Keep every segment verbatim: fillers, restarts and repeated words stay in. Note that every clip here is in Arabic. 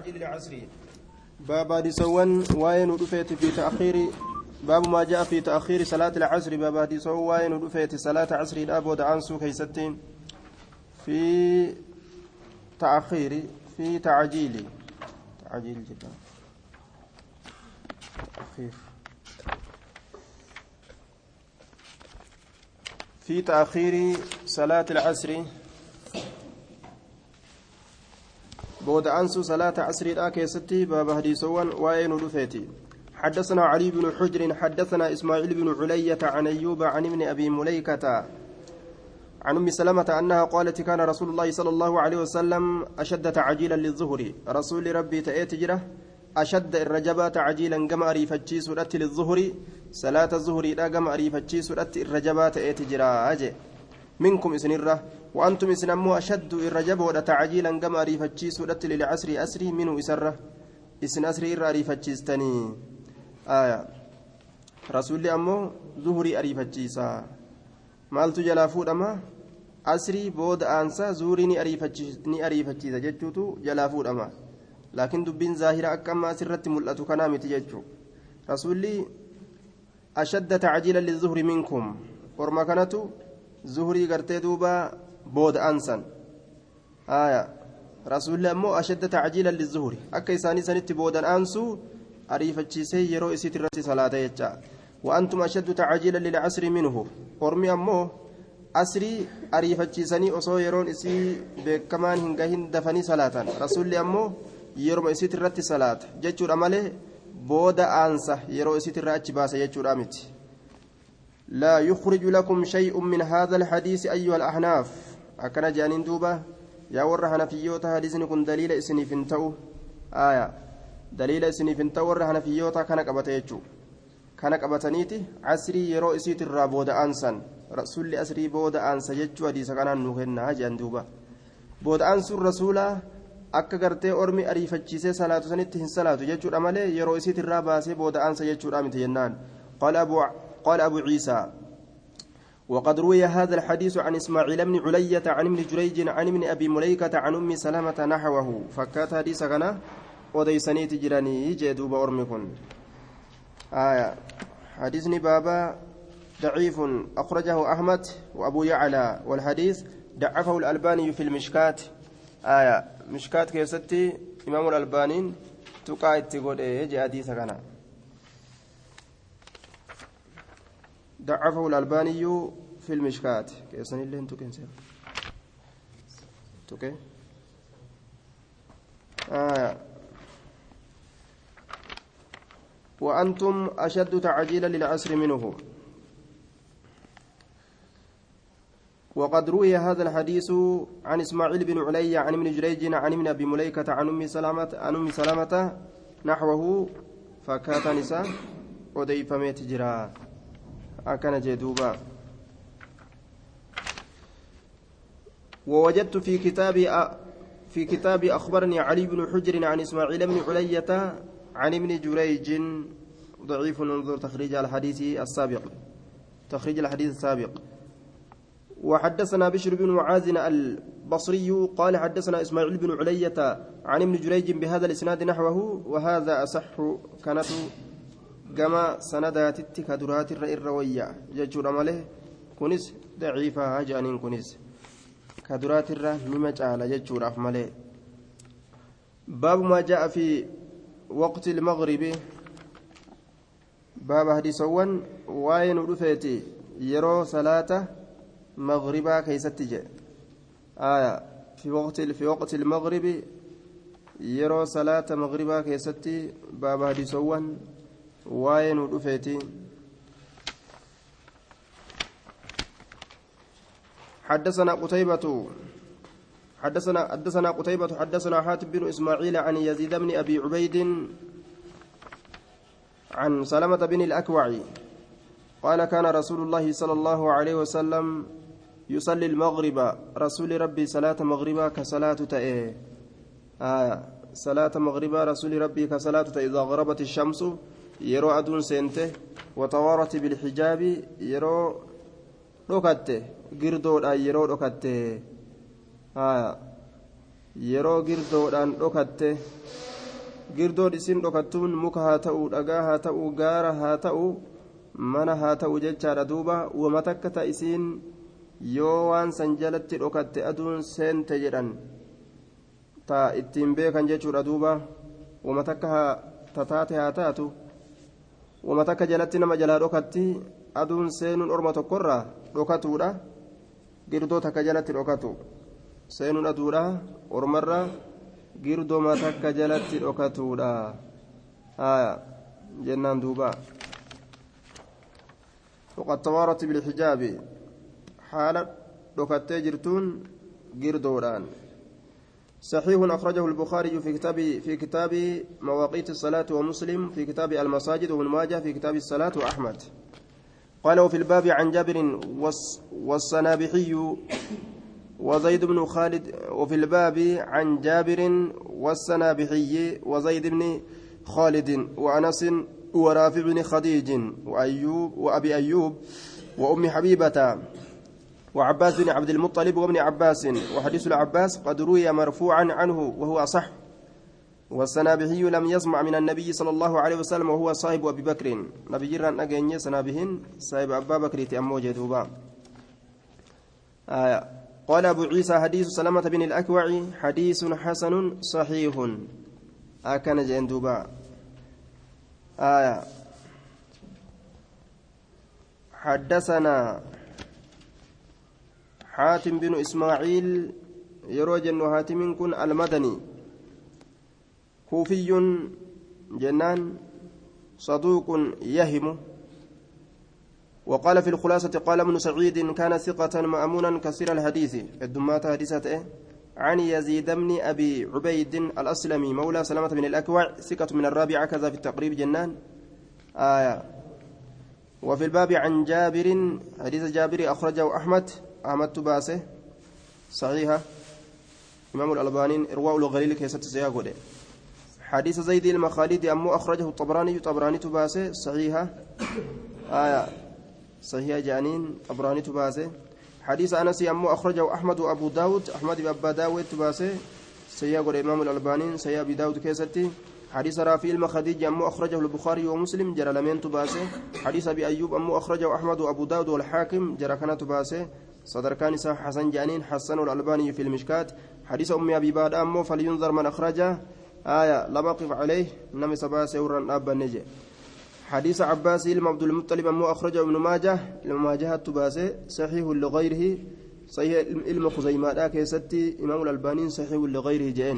العصر باب حديثوان وين ودفيت في تأخير باب ما جاء في تأخير صلاة العصر باب حديثوان وين ودفيت صلاة عصر الأب ودعنسو كيستين في تأخير في تعجيل تعجيل جدا تأخير في تأخير صلاة العصر بود أنسو صلاة عصر الآكي ستي باب حديثوان وين ودفيتي حدثنا علي بن حجر حدثنا إسماعيل بن علية عن أيوب عن ابن أبي مليكة عن أم سلمة أنها قالت كان رسول الله صلى الله عليه وسلم أشد تعجيلا للظهر رسول ربي تأتي جره أشد الرجبة تعجيلا كما أريفتشي سورة للظهر صلاة الظهر إذا كما أريفتشي سورة الرجبة تأتي جره منكم إسنرة وأنتم إسنمو أشد الرجب ولا تعجيلا كما أريفتشي سورة للعصر أسري منه إسرة إسن أسري إر أريفتشيستني آية رسول أمو ظهري أريفتشيسا مالتو جلافود أما أسري بود أنسا زوري ني أريفتشيسا جتشوتو جلافود أما لكن دبين ظاهرة أكما سرت ملأتو كنامي تجتشو رسولي أشد تعجيلا للظهر منكم ورما كانتو زهري قرتي دوبا بود أنسان آية رسول الله مو أشد تعجيلا للظهر أكي ساني سنت بودا أنسو أريفتشيسي يرو إسيت الرسي صلاة يجا وأنتم أشد تعجيلا للعصر منه أرمي أمو أسري أريفتشيساني أصو يرون إسي بكمان هنگهن دفني صلاة رسول الله أمو يرو إسيت الرسي صلاة جيتشور أمالي بودا أنسا يرو إسيت الرسي باسا جيتشور أمتي لا يخرج لكم شيء من هذا الحديث أيها الأحناف أكن جانين دوبا يا ورهنا في يوتا حديث كن دليل إسني فنتو آية دليل إسني فنتو ورهنا في يوتا كان قبتيجو كان قبتنيتي عسري يرو إسيت الرابود أنسان رسول أسري بود أنسا يجو حديث كان نوهنا جان دوبا بود أنسو الرسول akka gartee ormi ariifachiisee salaatu sanitti hin salaatu jechuudha malee yeroo isiit irraa baasee booda aansa jechuudha miti jennaan qaala abu قال أبو عيسى وقد روي هذا الحديث عن إسماعيل بن علية عن ابن جريج عن ابن أبي مليكة عن أم سلمة نحوه فكات حديث كان وديسني تجراني جدوب أرمكن آية حديثني بابا ضعيف أخرجه أحمد وأبو يعلى والحديث ضعفه الألباني في المشكات آية مشكات كيستي إمام الألباني تقاعد تقول إيه جاء حديث كان ضعفه الألباني في المشكات كيسن اللي انتو كنسر توكي آه. وأنتم أشد تعجيلا للعصر منه وقد روي هذا الحديث عن إسماعيل بن علي عن ابن جريج عن ابن أبي مليكة عن أم سلامة عن أم سلامة نحوه فكات نساء وديف ميت جرا أكن جدوبا ووجدت في كتابي في كتابي أخبرني علي بن حجر عن إسماعيل بن علية عن ابن جريج ضعيف انظر تخريج الحديث السابق تخريج الحديث السابق وحدثنا بشر بن معاذ البصري قال حدثنا إسماعيل بن علية عن ابن جريج بهذا الإسناد نحوه وهذا أصح كانت كما سندات كدرات الروية ججور ماله كنس ضعيفة جانين كنس كدرات النمج على ججور ماله باب ما جاء في وقت المغرب باب حديثوان وين رفيتي يرو صلاة مغربا كيستجي آية في وقت في وقت المغرب يرو صلاة مغربا كيستي باب حديثوان وين رفيتي حدثنا قتيبة حدثنا حدثنا قتيبة حدثنا حاتم بن إسماعيل عن يزيد بن أبي عبيد عن سلمة بن الأكوع قال كان رسول الله صلى الله عليه وسلم يصلي المغرب رسول ربي صلاة مغربا كصلاة تأيه آية صلاة مغربا رسول ربي كصلاة تأيه إذا غربت الشمس يرو أدون سنته وتوارت بالحجاب يرو ركته girdoo dhaan yeroo dhokatte haa yeroo girdoo dhaan dhokatte girdoo isin dhokattuun muka haa ta'u dhagaa haa ta'u gaara haa ta'u mana haa ta'u jechaadha duuba wama takka ta isiin yoo waan san jalatti dhokatte aduun seente jedhan ta ittiin beekan jechuudha duuba wama takka tataate haa taatu wama takka jalatti nama jalaa dhokatti aduun seenuun orma tokkorraa dhokatuudha girdoo takka jalatti dhokatu seenuun aduudha ormarra girdoo takka jalatti dhokatuudha haa jennaan duuba وقد توارت بالحجاب حال دكتي جرتون جردوران صحيح أخرجه البخاري في كتاب في كتاب مواقيت الصلاة ومسلم في كتاب المساجد وابن ماجه في كتاب الصلاة وأحمد قال وفي الباب عن جابر والصنابحي وزيد بن خالد وفي الباب عن جابر والصنابحي وزيد بن خالد وأنس ورافع بن خديج وأيوب وأبي أيوب وأم حبيبة وعباس بن عبد المطلب وابن عباس وحديث العباس قد روي مرفوعا عنه وهو أصح والسنابحي لم يسمع من النبي صلى الله عليه وسلم وهو صاحب أبي بكر نبي جيران أجني سنابهن صاحب أبا بكر تأمو جدوبا آية قال أبو عيسى حديث سلامة بن الأكوع حديث حسن صحيح أكن جندوبا آية حدثنا حاتم بن إسماعيل يروج أن حاتم كن المدني كوفي جنان صدوق يهم وقال في الخلاصة قال ابن سعيد كان ثقة مأمونا كثير الحديث الدمات حديثته عن يزيد بن أبي عبيد الأسلمي مولى سلامة بن الأكوع ثقة من الرابعة كذا في التقريب جنان آية وفي الباب عن جابر حديث جابر أخرجه أحمد أحمد تباسه صحيحة إمام الألباني إرواء الغليل كيسة سياقوده حديث زيد المخالد أمو أخرجه الطبراني طبراني تباسه صحيحة آية صحيحة جانين طبراني تباسه حديث أنس أمو أخرجه أحمد وأبو داود أحمد بأبا داود تباسه سياقوده إمام الألباني سيا أبي داود كيستي حديث رافي المخديج أمو أخرجه البخاري ومسلم جرى لمن تباسه حديث أبي أيوب أمو أخرجه أحمد وأبو داود والحاكم جرى كان تباسه صدركان صح حسن جانين حسن الألباني في المشكات حديث أم أبي باد أمو فلينظر من أخرجه آية لم أقف عليه نمي سبا سورا أبا نجي حديث عباس إلما عبد المطلب أمو أخرجه ابن ماجه ابن ماجه تباسه صحيح لغيره صحيح علم خزيمات كيستي إمام الألباني صحيح لغيره جين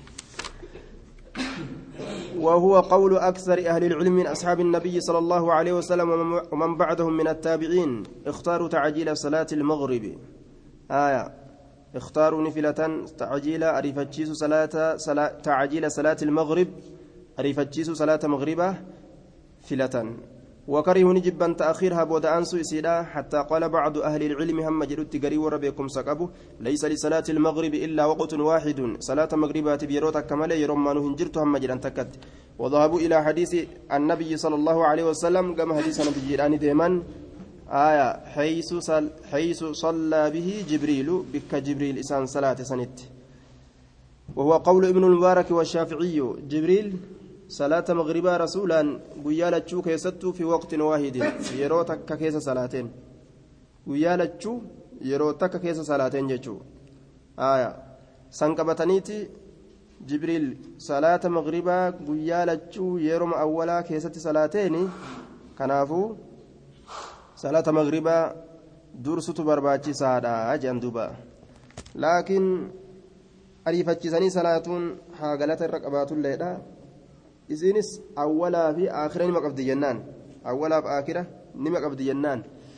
وهو قول أكثر أهل العلم من أصحاب النبي صلى الله عليه وسلم ومن بعدهم من التابعين اختاروا تعجيل صلاة المغرب آية اختاروا نفلة تعجيل أريفتشيس صلاة, صلاة تعجيل صلاة المغرب أريفتشيس صلاة مغربة فلة وكرهوا نجبا تأخيرها بود أنسو إسيدا حتى قال بعض أهل العلم هم جلت قري وربكم سقبوا ليس لصلاة المغرب إلا وقت واحد صلاة مغربات بيروتا كمال يرمان هنجرت هم جلن تكت وذهبوا إلى حديث النبي صلى الله عليه وسلم كما حديث النبي جيراني ديمان آية حيث, صل حيث صلى به جبريل بك جبريل إسان صلاة سنت وهو قول ابن المبارك والشافعي جبريل صلاة مغربا رسولا قيالة شو كيستو في وقت واحد يروتك كيس صلاتين قيالة شو يروتك كيس صلاتين جتشو آية سنكبتنيتي جبريل صلاة مغربا قيالة شو يروم أولا كيست صلاتين كنافو صلاة مغربا درسة برباتي سادا جندوبا لكن أريفتشيساني صلاة حاقلة الرقبات الليلة isinis awwalaa fi aakhira nima qabdi jennaan awwalaa fi aakhira nima qabdi jennaan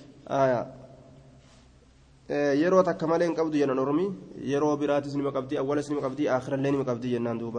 yeroo takka malee hin qabdu jennan ormi yeroo biraatis nima qabdi awwalas nima qabdi aakhira illee nima qabdi jennaan duuba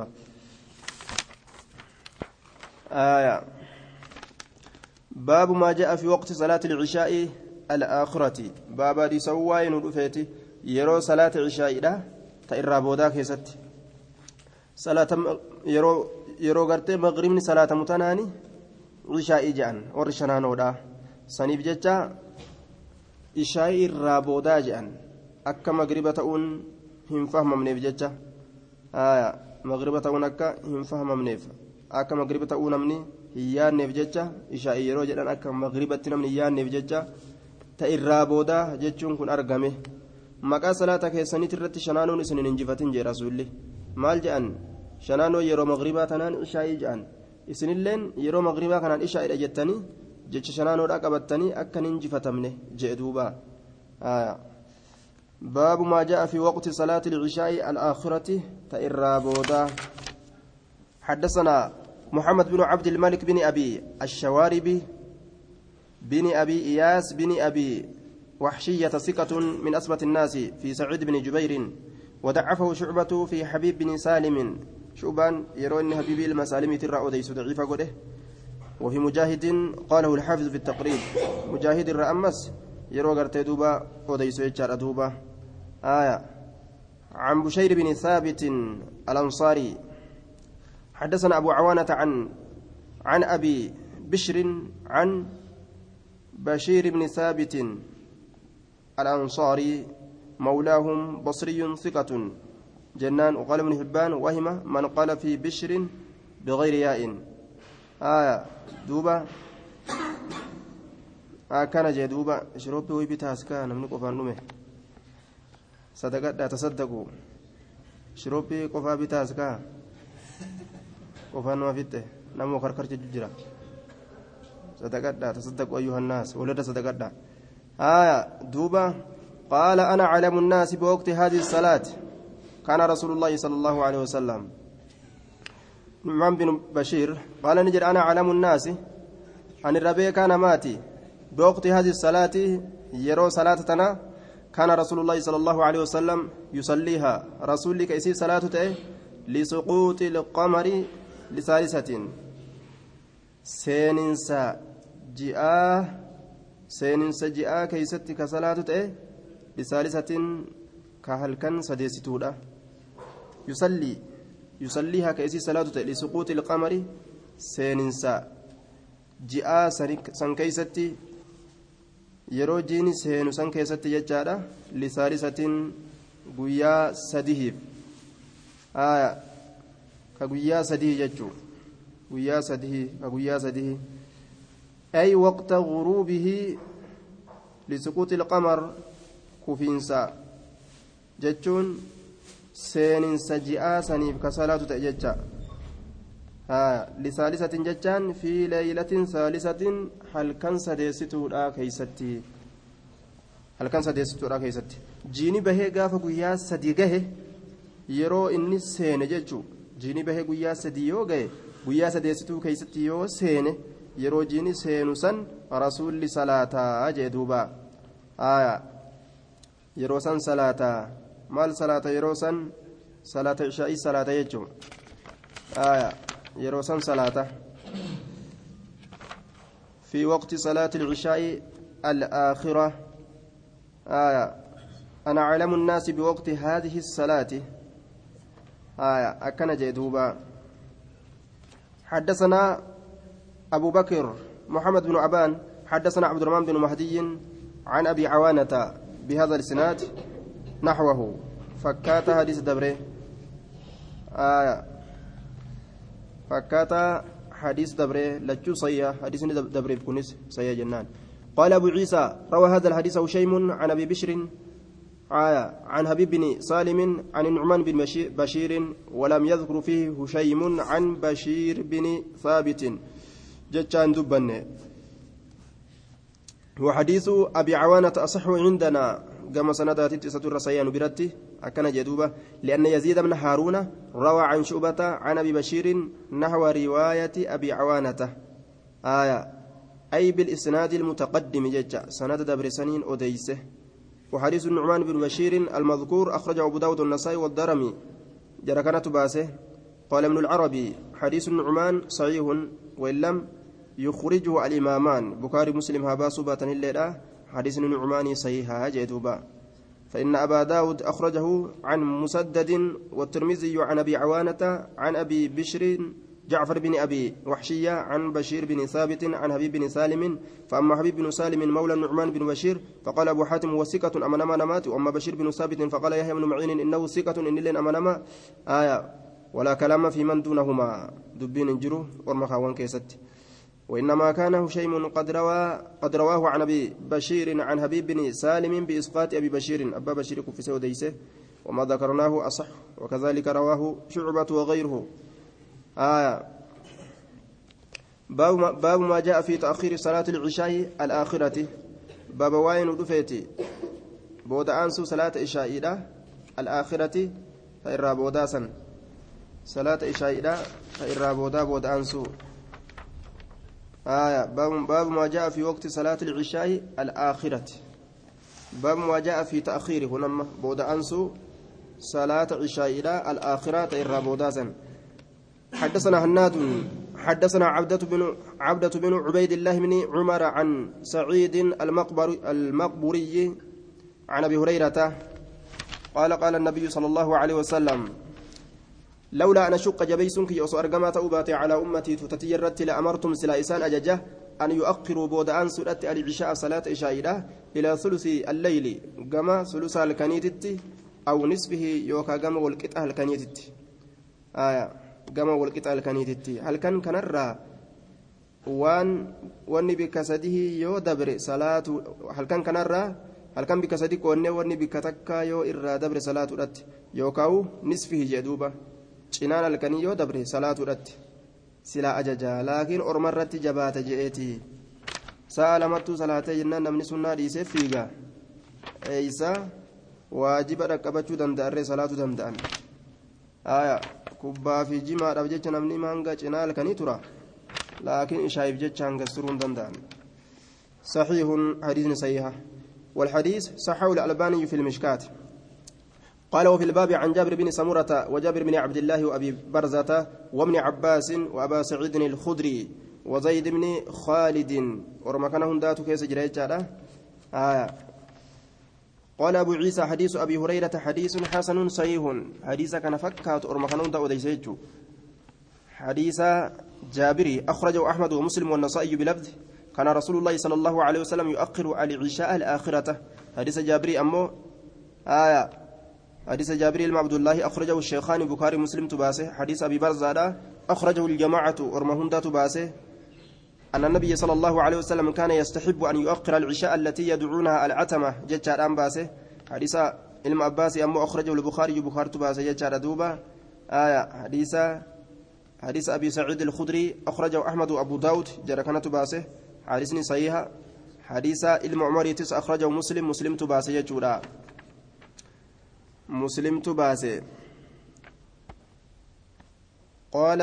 baabu maa ja'a fi waqti salaati alcishaa'i alaakhirati baaba dhiisawwaa nu dhufeeti yeroo salaata cishaa'iidha ta irraa boodaa keessatti salaata yeroo yeroo gartee maqribni salaata mutanaani ishaa'ii jedhan warri shanaanoodha saniif jecha ishaa'ii irraa boodaa jedhan akka maqriba ta'uun hin fahmamneef jecha مغربة ونكا هم فهم منيف أكا مغربة ونمني هيان نفجتة إشاء يروج أن أكا مغربة نمني هيان نفجتة تئرى بودا جتشون كن أرقمه مكا صلاة كيساني ترتي شنانون سنين انجفتين جي رسولي مال جأن شنانو يرو مغربة تنان إشاء جأن إسنين يرو مغربة كانان إشاء إجتني جتش شنانو رقبتني أكا ننجفتمنه جئدوبا آية باب ما جاء في وقت صلاة العشاء الآخرة تئرى بودا حدثنا محمد بن عبد الملك بن أبي الشواربي بن أبي إياس بن أبي وحشية ثقة من أثبت الناس في سعيد بن جبير ودعفه شعبة في حبيب بن سالم شعبان يرون حبيب المسالم ترى أوديس ضعيف قده وفي مجاهد قاله الحافظ في التقريب مجاهد الرأمس يرو غرتي دوبا أوديس يجار دوبا آية عن بشير بن ثابت الأنصاري حدثنا أبو عوانة عن عن أبي بشر عن بشير بن ثابت الأنصاري مولاهم بصري ثقة جنان وقال ابن حبان وهم من قال في بشر بغير ياء آية دوبا آه كان جي دوبا شروبي ويبتاس كان من قفان نمه صدقات تصدقوا شروبي قفا بتاس كان قفان ما فيته نمو كركر ججرا صدقات تصدقوا أيها الناس ولد صدقات آية دوبا قال أنا علم الناس بوقت هذه الصلاة كان رسول الله صلى الله عليه وسلم نعمان بن بشير قال نجد أنا علم الناس أن الربيع كان ماتي بوقت هذه الصلاة يرو صلاتنا كان رسول الله صلى الله عليه وسلم يصليها رسول كيسي صلاته لسقوط القمر لثالثة سيننسا جاء سيننسا جاء كيستي كصلاته لثالثة كهلكن سديستودا يصلي يصليها كيسي صلاته لسقوط القمر سيننسا جاء سن كيستي yeroo jiini seenu san keessatti jechaadha lisaalisatiin guyyaa sadihiif aya ka guyyaa sadihii jechuu guyyaa sadihii ka guyyaa sadihii ay waqta guruubihi lisuquuti ilqamar kufiinsa jechuun seeninsa ji'aa saniif ka salaatu ta'e jecha lisaalisatin jechaan fi leeylatin saalisatin halkan sadeessituudha keeysatti halkan sadeessituudha keeysatti jiini bahee gaafa guyyaa sadii gahe yeroo inni seene jechuu jiini bahee guyyaa sadii yoo gahe guyyaa sadeessituu keeysatti yoo seene yeroo jiini seenu san rasuulli salaataa jee duuba aya yeroo san salaataa maal salaata yeroo san salaata ishaa'ii salaata jechuu aya يرو سن صلاته في وقت صلاة العشاء الآخرة آية أنا أعلم الناس بوقت هذه الصلاة آية أكن جدوبا حدثنا أبو بكر محمد بن عبان حدثنا عبد الرحمن بن مهدي عن أبي عوانة بهذا الإسناد نحوه فكات حديث دبره آية فكاتا حديث دبره لجو صيا حديث دبره بكنس صيا جنان قال أبو عيسى روى هذا الحديث هشيم عن أبي بشر آية عن حبيب بن سالم عن النعمان بن بشير ولم يذكر فيه هشيم عن بشير بن ثابت جتان دبن وحديث أبي عوانة أصح عندنا كما سندات تسعة الرسيان برته أكن جدوبة لأن يزيد بن هارون روى عن شعبة عن أبي بشير نحو رواية أبي عوانة آية أي بالإسناد المتقدم ججا سند دبر سنين أديسه وحديث النعمان بن بشير المذكور أخرجه أبو داود النسائي والدرمي جركنة باسه قال ابن العربي حديث النعمان صحيح وإن لم يخرجه الإمامان بخاري مسلم هابا صبة الليلة حديث النعمان صحيح جدوبا فإن أبا داود أخرجه عن مسدد والترمذي عن أبي عوانة عن أبي بشر جعفر بن أبي وحشية عن بشير بن ثابت عن حبيب بن سالم فأما حبيب بن سالم مولى النعمان بن بشير فقال أبو حاتم هو ثقة أمنما نمات وأما بشير بن ثابت فقال يحيى بن معين إنه ثقة إن لن أمنما آية ولا كلام في من دونهما دبين انجرو ورمخاوان كيست وإنما كان هشيم قد روى قد رواه عن أبي بشير عن حبيب بن سالم بإسقاط أبي بشير أبا بشير في سوديسه وما ذكرناه أصح وكذلك رواه شعبة وغيره آية باب ما, باب ما جاء في تأخير صلاة العشاء الآخرة باب واين ودفيتي بود أنسو صلاة عشاء الآخرة فإرى بوداسا صلاة عشاء فإرى بودا بود أنسو آية باب, باب ما جاء في وقت صلاة العشاء الآخرة باب ما جاء في تأخير هنا بود أنسو صلاة عشاء الآخرة فإرى بوداسا حدثنا هناد حدثنا عبدة بن عبدة بن عبيد الله بن عمر عن سعيد المقبر المقبوري عن أبي هريرة قال قال النبي صلى الله عليه وسلم لولا أن أشق جبيسك يوسو أرقما تأوباتي على أمتي تتجرت لأمرتم سلائسان أججة أن يؤخروا بودان سورة العشاء صلاة عشاء إلى ثلث الليل قما ثلث الكنيتت أو نصفه يوكا قما والكتاه الكنيتت آية قما والكتاه الكنيتت هل كان كنرى وان واني بكسده يو دبر صلاة هل كان كنرى هل كان بكسدك واني واني بكتكا يو إرى دبر صلاة رت يوكاو نصفه جدوبة cinaan halkanii yoo dabre salaatuudhatti silaa ajaja laakiin ormarratti jabaata je'eeti sa'a lamattuu salaatee jennaan namni sunnaa dhiisee fiiga eeysa waajiba dhaqqabachuu danda'arree salaatuu danda'an aya kubbaa fi jimaadhaaf jecha namni hanga cinaa halkanii tura laakiin ishaa'iif jecha hanga suruun danda'an saxiihun hadiisni sahiha والحديث صححه الألباني في المشكات قال وفي الباب عن جابر بن سمرة وجابر بن عبد الله وأبي برزة وابن عباس وأبا سعيد الخدري وزيد بن خالد ورمكنهم ذات كيس جريت آه. قال أبو عيسى حديث أبي هريرة حديث حسن صحيح حديث كان فكات ورمكنهم ذات وديسيت حديث جابري أخرجه أحمد ومسلم والنسائي بلفظ كان رسول الله صلى الله عليه وسلم يؤخر على العشاء الآخرة حديث جابري أمه آية حديث جابر بن عبد الله أخرجه الشيخان بخاري مسلم تباسه حديث أبي برزة أخرجه الجماعة ورمهم تباسه أن النبي صلى الله عليه وسلم كان يستحب أن يؤخر العشاء التي يدعونها العتمة جتشار باسه حديث علم عباس أمه أخرجه البخاري بخاري تباسه جتشار دوبا آية حديث حديث أبي سعيد الخدري أخرجه أحمد وأبو داود جركنا تباسه حديث صحيح حديث علم عمر تس أخرجه مسلم مسلم تباسه جتشورا مسلم تباسي قال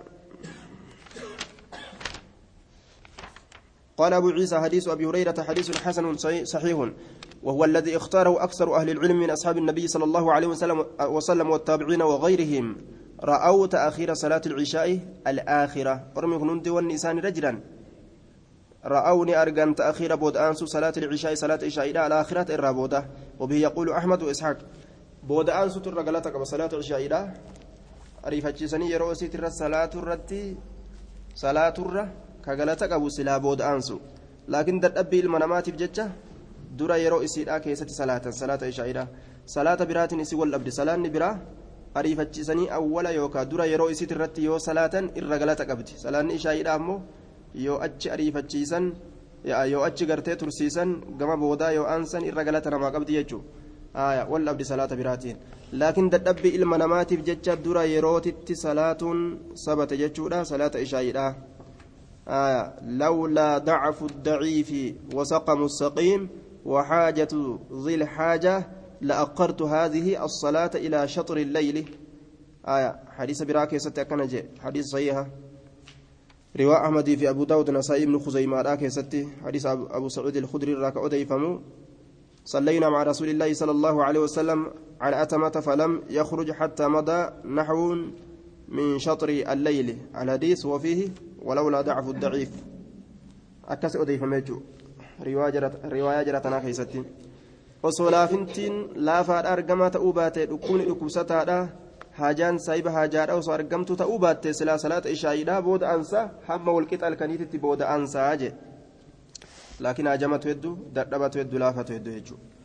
قال أبو عيسى حديث أبي هريرة حديث حسن صحيح وهو الذي اختاره أكثر أهل العلم من أصحاب النبي صلى الله عليه وسلم, وسلم والتابعين وغيرهم رأوا تأخير صلاة العشاء الآخرة ورمي كنون والنسان رجلا رأوني أرجان تأخير بود أنسو صلاة العشاء صلاة العشاء إلى الآخرة الرابودة وبه يقول أحمد وإسحاق بودaan suturra galata qaba salaatu ishaa'idha ariifachiisanii yeroo isiitirra salaaturratti salaaturra ka galata qabu silaa boodaan su laakiin dadhabbii ilma namaatiif jecha dura yeroo isiidha keessatti salaatan salaata ishaa'idha salaata biraatiin isii wal dhabde salaanni biraa ariifachiisanii awwala yookaan dura yeroo isiitirratti yoo salaatan irra galata qabdi salaanni ishaa'idha ammoo yoo achi ariifachiisan yoo achi gartee tursiisan gama boodaa yoo aansan irra galata namaa qabdi jechuudha. آية ولا أبدي صلاة براتين لكن تدبي إلما نماتي في جتشا درا يروتي صلاة سبت جتشورا صلاة إشاء آية لولا ضعف الضعيف وسقم السقيم وحاجة ذي الحاجة لأقرت هذه الصلاة إلى شطر الليل آية حديث براكي ستة حديث صحيحة رواء أحمد في أبو داود نسائي بن خزيمة راكي ستة حديث أبو سعود الخدري راكي أديفمو صلينا مع رسول الله صلى الله عليه وسلم على أتمة فلم يخرج حتى مضى نحو من شطر الليل الحديث وفيه ولولا ضعف الضعيف أكس أضيف ميجو رواية جرتنا خيستي وصلافنتين لا فاد أرقما تأوبات لكون لكبستا حاجان سايب حاجات أو سأرقمت تأوبات سلا صلاة إشاء بود أنسى حم والكت الكنيت بود أنسى أجي لكن أجمت يدو دردبت يدو لافت يدو يجو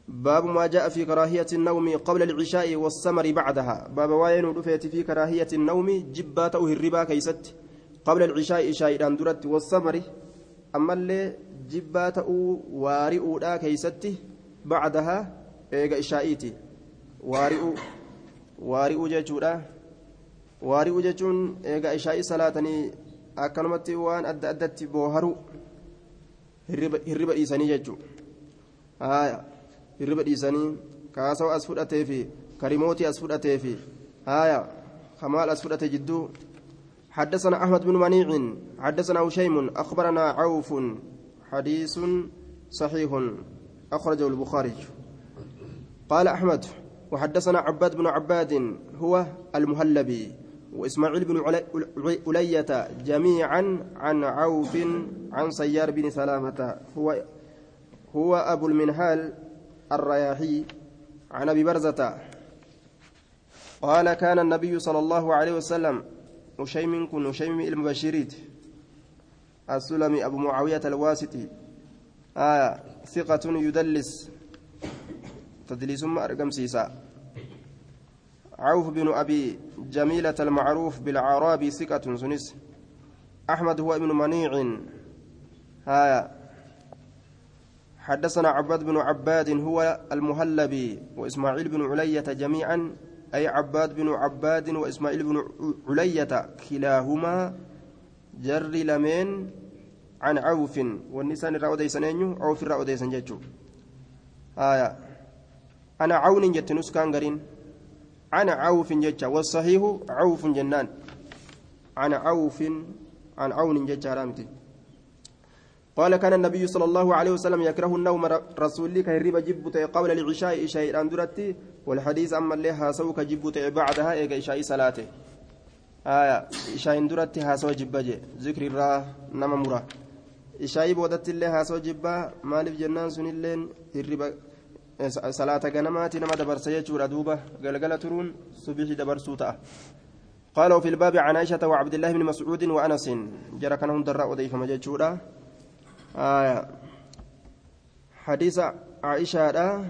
باب ما جاء في كراهية النوم قبل العشاء والسمر بعدها باب وين رفيت في كراهية النوم جبات أو الربا كيست قبل العشاء عشاء درت والسمر أما اللي جبات أو وارئ لا كيست بعدها إيجا إشائيتي وارئ وارئ ججورا وارئ ججون إيجا إشائي صلاتني أكنمتي وان أد أدت بوهرو الربا إيساني ججو آية الربا إيساني كاسو أسفل في كريموتي أسفل في آية خمال أسفل جدو حدثنا أحمد بن منيع حدثنا هشيم أخبرنا عوف حديث صحيح أخرجه البخاري قال أحمد وحدثنا عباد بن عباد هو المهلبي وإسماعيل بن علية جميعا عن عوف عن سيار بن سلامة هو هو أبو المنهال الرياحي عن أبي برزة قال كان النبي صلى الله عليه وسلم وشيم كن وشيم المبشريت السلمي أبو معاوية الواسطي آه ثقة يدلس تدليس ما أرقم سيسا عوف بن أبي جميلة المعروف بالعرابي ثقة سنس أحمد هو ابن منيع آه حدثنا عباد بن عباد هو المهلبي وإسماعيل بن علية جميعا أي عباد بن عباد وإسماعيل بن علية كلاهما جر لمن عن عوف والنسان الرأوديسن عوف الرأوديسن جتشو آية أنا عون جت نسكان قرين أنا عوف جتشا والصحيح عوف جنان أنا عوف عن عون جتشا رامتي قال كان النبي صلى الله عليه وسلم يكره النوم رسول لك هرب جبت قبل العشاء إشاء أندرتي والحديث أما اللي هاسوك جبت بعدها إيجا إشاء صلاته آية إشاء أندرتي هاسو جبجي ذكر الله نما مرة إشاء بودت اللي هاسو جبا مالف جنان سنلين هرب صلاة جنمات نما دبر سيجور أدوبة قلقلة ترون صبيح دبر سوتا قالوا في الباب عن عائشة وعبد الله بن مسعود وأنس جرى كانهم دراء ضيف مججورا آية حديث عائشة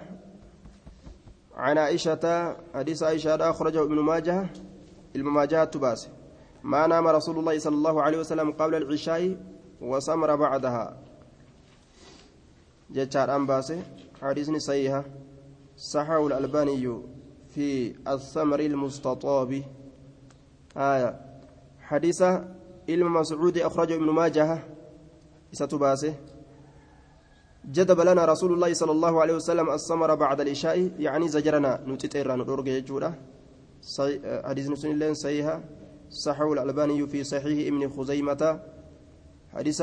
عن عائشة حديث عائشة أخرجه ابن ماجه المماجهة تباس ما نام رسول الله صلى الله عليه وسلم قبل العشاء وسمر بعدها جتار أنباسه حديث صحيح صححه الألباني في الثمر المستطاب آية حديث علم مسعود أخرجه ابن ماجه ستباسه جدب لنا رسول الله صلى الله عليه وسلم السمر بعد العشاء يعني زجرنا نتتيرا ندورج يجورا حديث نسنين صحيحة صححه الألباني في صحيح ابن خزيمة حديث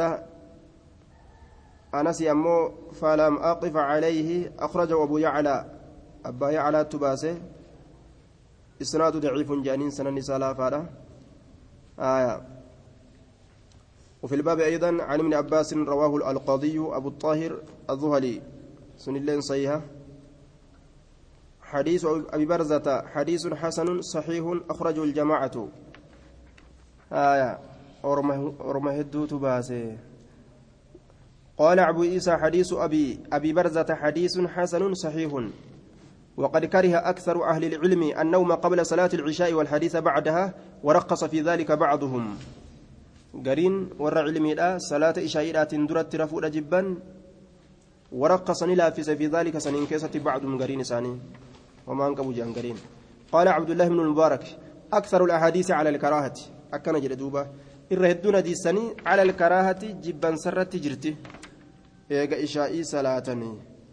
أنس يمو فلم أقف عليه أخرجه أبو يعلى أبا يعلى تباسه إسناد ضعيف جانين سنن سلافة آية وفي الباب أيضا عن ابن عباس رواه القاضي أبو الطاهر الظهلي سنلين صحيحة حديث أبي برزة حديث حسن صحيح أخرجه الجماعة آية أرمهدو تباسه قال أبو عيسى حديث أبي أبي برزة حديث حسن صحيح وقد كره أكثر أهل العلم النوم قبل صلاة العشاء والحديث بعدها ورخص في ذلك بعضهم قرين ورع علمي لا صلاة إشاءات درت رفوع جبا ورقصني لا في ذلك سنين كيسة بعضهم قرين ساني وما انقبوا جان قرين قال عبد الله بن المبارك أكثر الأحاديث على الكراهة أكن جلدوبة الرهدون دي سني على الكراهة جبا سرت جرتي إيقا إشائي صلاتني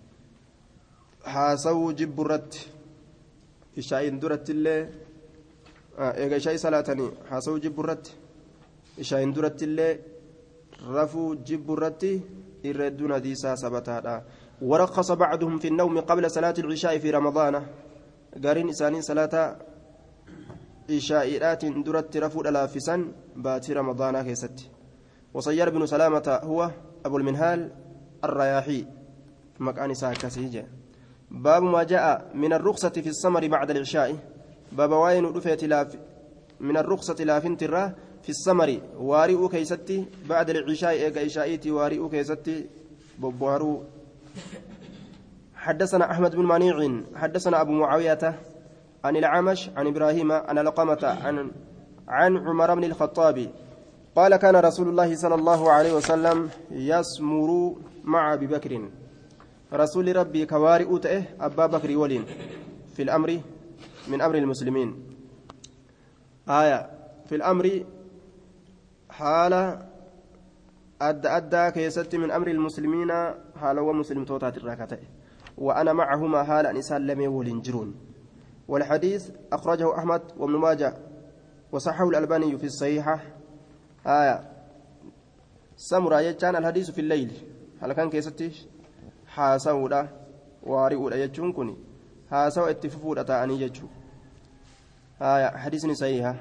حاسو جبرت إشائي درت اللي إيقا إشائي صلاتني حاسو جبرت إشائي درت اللي رفو جبرت الردون ديسا سبتها ورخص بعضهم في النوم قبل صلاة العشاء في رمضان قارين إسانين صلاة إشائرات درت رفو الألافسا بات رمضان كيست وصير بن سلامة هو أبو المنهال الرياحي مكان ساكسيجة باب ما جاء من الرخصة في السمر بعد العشاء باب واين رفيت من الرخصة لا فنترة في السمر وارئ كيستي بعد العشاء إيجا إشائيتي وارئ كيستي ببوارو حدثنا أحمد بن منيع حدثنا أبو معاوية عن العمش عن إبراهيم عن لقمة عن عن عمر بن الخطاب قال كان رسول الله صلى الله عليه وسلم يسمر مع أبي بكر رسول ربي كوارئ تأه أبا بكر ولين في الأمر من أمر المسلمين آية في الأمر حال أدى أدى كيست من أمر المسلمين حال هو مسلم توتات الراكتة وأنا معهما حال أن يسلم ولنجرون والحديث أخرجه أحمد وابن ماجه وصححه الألباني في الصحيحة آية سمرا يجان الحديث في الليل هل كان كيستي حاسودا وارئودا يجون كوني حاسو اتففودا تاني يجو آية حديث صحيحة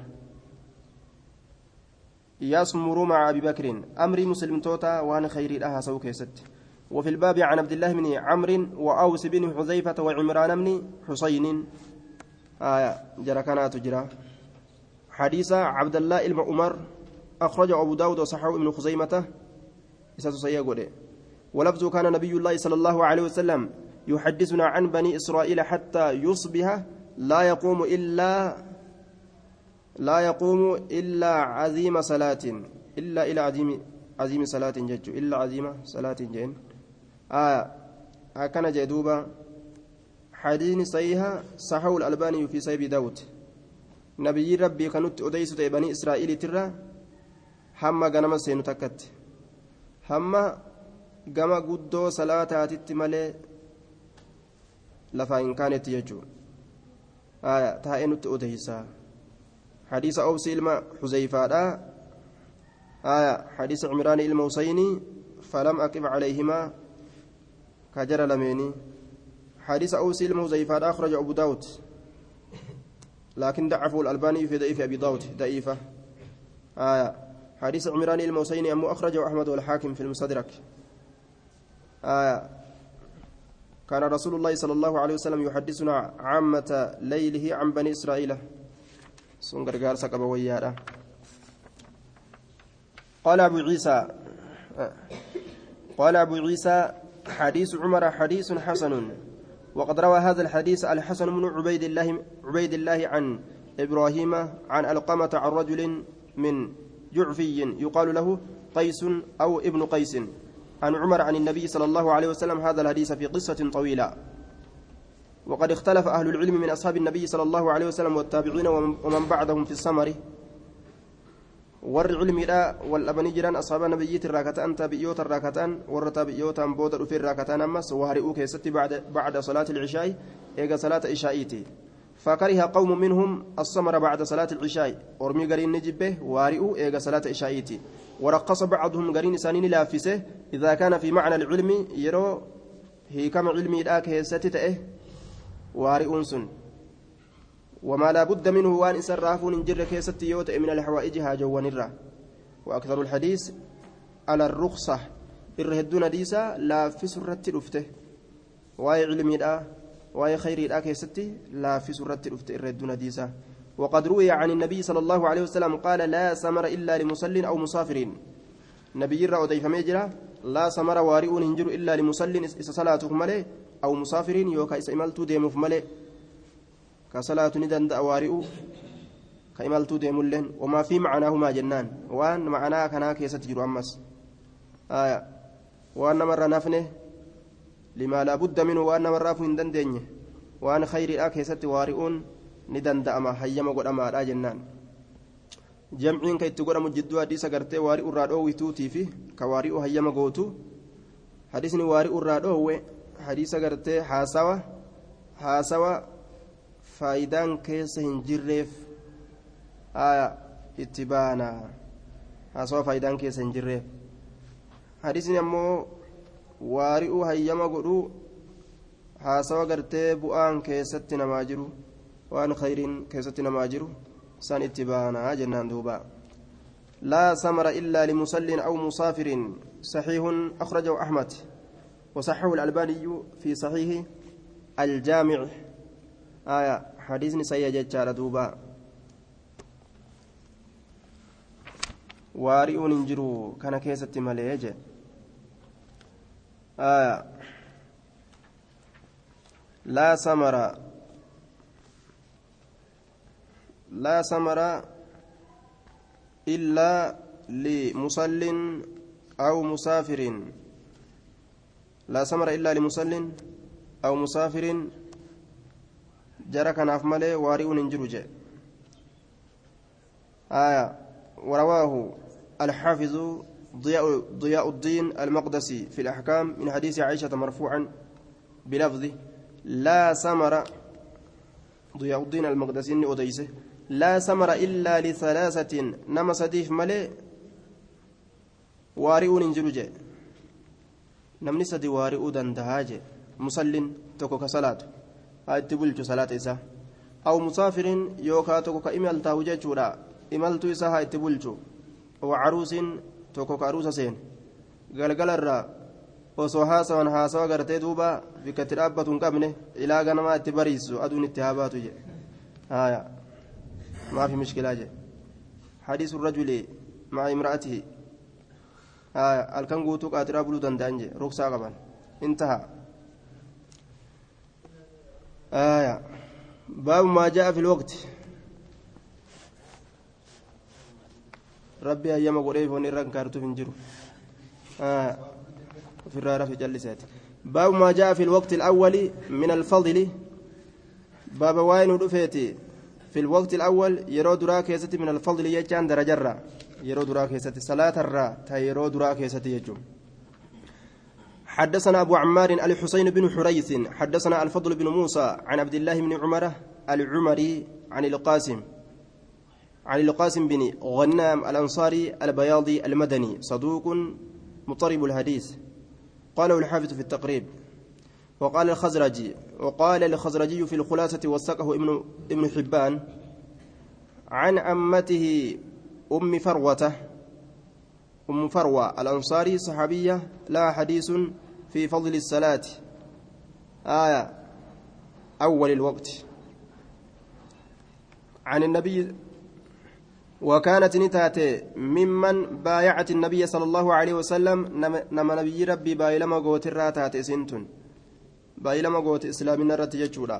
يسمر مع أبي بكر أمري مسلم توتا وأنا خيري لها سو كيست وفي الباب عن عبد الله بن عمرو وأوس بن حذيفة وعمران بن حسين آية جرى كانت جرى حديث عبد الله بن عمر أخرجه أبو داود وصححه ابن خزيمة إساس سيقول ولفظ كان نبي الله صلى الله عليه وسلم يحدثنا عن بني إسرائيل حتى يصبح لا يقوم إلا لا يقوم إلا عظيم صلاة إلا إلى عظيم عظيم صلاة جج إلا عظيم صلاة جين آه هكذا جدوبا حديث صحيح صححه الألباني في سيب داود نبي ربي كانت أديس بني إسرائيل ترى hamma ganama seenu takkatti hamma gama guddoo salaataatitti malee lafaa hin kaanetti jechuudha taa'ee nutti odeysa hadiisa obsi ilma xuzeyfaadha hadiisa cimraani ilma husayni falam aqib calayhimaa ka jara lameeni hadiisa obsi ilma huzeyfaadha akhraja abu daawud laakin dacafu الألباني في ضعيف أبي داود ضعيفة آية حديث عمران الموسيني أم أخرجه أحمد والحاكم في المستدرك آية كان رسول الله صلى الله عليه وسلم يحدثنا عامة ليله عن بني إسرائيل سنغرغار سكبويارا قال أبو عيسى قال أبو عيسى حديث عمر حديث حسن وقد روى هذا الحديث الحسن بن عبيد الله عبيد الله عن إبراهيم عن القمة عن رجل من جعفي يقال له قيس أو ابن قيس عن عمر عن النبي صلى الله عليه وسلم هذا الحديث في قصة طويلة وقد اختلف أهل العلم من أصحاب النبي صلى الله عليه وسلم والتابعين ومن بعدهم في السمر والعلم لا والأبن جيران أصحاب النبي الراكتان تابعيوت الراكتان والتابعيوت بودر في الراكتان أمس وهرئوك ست بعد بعد صلاة العشاء إيجا صلاة إشائيتي فكره قوم منهم السمر بعد صلاة العشاء ورمي قرين نجبه وارئوا إيجا صلاة إشائيتي ورقص بعضهم قرين سانين لافسه إذا كان في معنى العلم يرو هي كم علمي الآك هي ستته وارئون سن وما لا بد منه وان إسرافون جر كيست يوت من الحوائج هاجوان الرا وأكثر الحديث على الرخصة الرهدون ديسا لا في سرة رفته واي علمي الآ واي خير الآ كيست لا في سرة رفته الرهدون ديسا وقد روي عن النبي صلى الله عليه وسلم قال لا سمر إلا لمصل أو مسافر نبي الرا وديف ميجرا لا سمر وارئون هنجر إلا لمصل إس صلاتهم ملي أو مسافر يوكا إس إمالتو ديمف ملي كصلاة ندن أوارئ كإمالتو ديمولين وما في معناهما جنان وان معناه كنا كيست جرو أمس آية وان مرة نفنه لما لا بد منه وان مرة فندن دينه وان خير الأكيست وارئون ندن دأما حيما قد أما لا جنان جمعين كي تقول مجدوا حديث قرتي وارئ الرادو ويتوتي فيه كوارئ حيما قوتو حديثني وارئ الرادو حديث قرتي حاسوا حاسوا faayidaan keessa hin jirreef itti baana haasawa faayidaan keessa hin jirreef hadiisni ammoo waari'uu hayyama godhuu haasawa gartee bu'aan keessatti namaa jiru waan khayriin keessatti namaa jiru san itti baana jennaan duuba laa samara illaa limusallin aw musaafirin saxiihun akhrajahu ahmad وصححه الألباني في صحيح الجامع آية حديثني سيجد شارة دوبا وارئون انجروا كان كيسة مليجة آية لا ثمر لا ثمر إلا لمصل أو مسافر لا ثمر إلا لمصل أو مسافر جرى كناف مالي وارئ ننجرج آية ورواه الحافظ ضياء, ضياء الدين المقدسي في الأحكام من حديث عائشة مرفوعا بلفظ لا ثمر ضياء الدين المقدسي أديسه لا ثمر إلا لثلاثة نما صديف مالي وارئ ننجرج نمني سدي وارئ دندهاج مصل تكو كصلاة هايتي بلچو صلاة إسا أو مسافر يوكا توكو كإمال تاوجة چورا إمال تو إسا هايتي بلچو وعروس توكو كعروس سين قلقل الرا osoo haasawan haasawa gartee duuba bikkatti dhaabbatu hin qabne ilaa ganamaa itti bariisu aduun itti haabaatu jedhe haya maafi mishkilaa jedhe hadiisu rajuli maa imra'atihi haya halkan guutuu qaatiraa buluu danda'an jedhe ruksaa qaban intaha haya baabu maa jaa'a fi lwaqti rabbi hayyama godhee foon irra kaartuuf hin jiru haya في الرارة في جلسات باب ما جاء في الوقت الأول من الفضل باب واين ودفيتي في الوقت الأول يرو دراك يستي من الفضل يجان درجرة يرو دراك يستي صلاة الرا تيرو دراك يستي يجوم حدثنا أبو عمار الحسين بن حريث حدثنا الفضل بن موسى عن عبد الله بن عمر العمري عن القاسم عن القاسم بن غنام الأنصاري البياضي المدني صدوق مضطرب الحديث قاله الحافظ في التقريب وقال الخزرجي وقال الخزرجي في الخلاصة وثقه ابن ابن حبان عن عمته أم فروة أم فروة الأنصاري صحابية لها حديث في فضل الصلاة آية أول الوقت عن النبي وكانت نتاتي ممن بايعت النبي صلى الله عليه وسلم نما نبي ربي بايلما قوت الراتات سنتون بايلما قوت إسلامنا رتججولا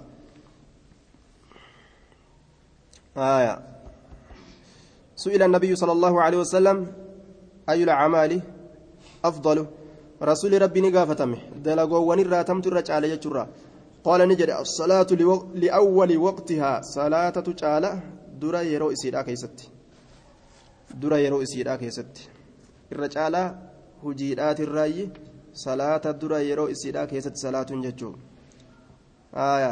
آية سئل النبي صلى الله عليه وسلم أي الأعمال أفضل رسول ربي نقافتمه دلقوا ونراتمت الرجال يجرا قال نجد الصلاة لأول وقتها صلاة تجعل درا يرو إسيرا كيستي dura yeroo isiidhaa keessatti irra caalaa hujiidhaati irraayi salaata dura yeroo isiidhaa keessatti salaatuun jechuun aya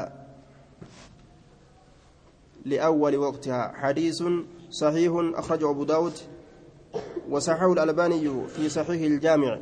li'awwali waqtihaa hadiisun sahiihun akhrajahu abu daawud وصححه الألباني في صحيح الجامع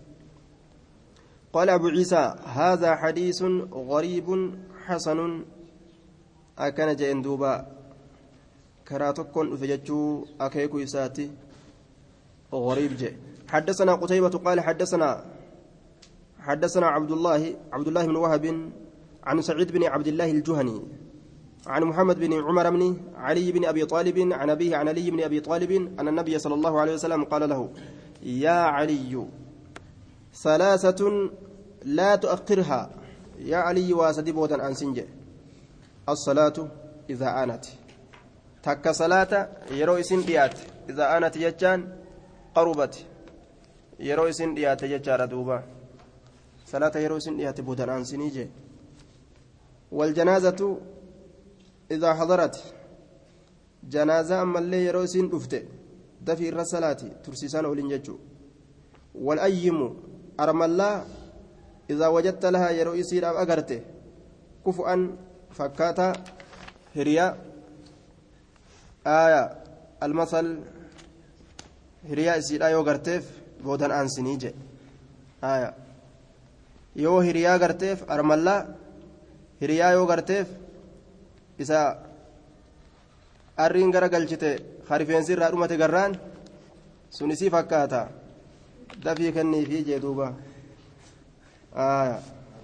قال أبو عيسى هذا حديث غريب حسن أكن جندوبا كراتكون فجتشو أكيكو يساتي غريب جي حدثنا قتيبة قال حدثنا حدثنا عبد الله عبد الله بن وهب عن سعيد بن عبد الله الجهني عن محمد بن عمر بن علي بن أبي طالب عن أبيه عن علي بن أبي طالب أن النبي صلى الله عليه وسلم قال له يا علي ثلاثة لا تؤخرها يا علي واسدي بودا أنسنج الصلاة إذا آنت takka salaata yeroo isin dhiyaate iza aanati jechaan qarubati yeroo isin dhiyaate jechaadha duuba salaata yeroo isin dhiyaate boodan aansinii jee waljanaazatu iza hadarat janaaza ammallee yeroo isin dhufte dafi irra salaati tursiisan olin jechuu walayyimu armallaa iza wajadta lahaa yeroo isiidhaaf agarte kufu'an fakkaata hiriyaa آية المثل هرياء سيدا يو غرتيف بودن أنسني جي آية يو هرياء غرتيف أرملا هرياء يو غرتيف إسا أرين غرا قلشته خارفين سير رأمة غران سنسي فكاتا دفي كني في جدوبا آية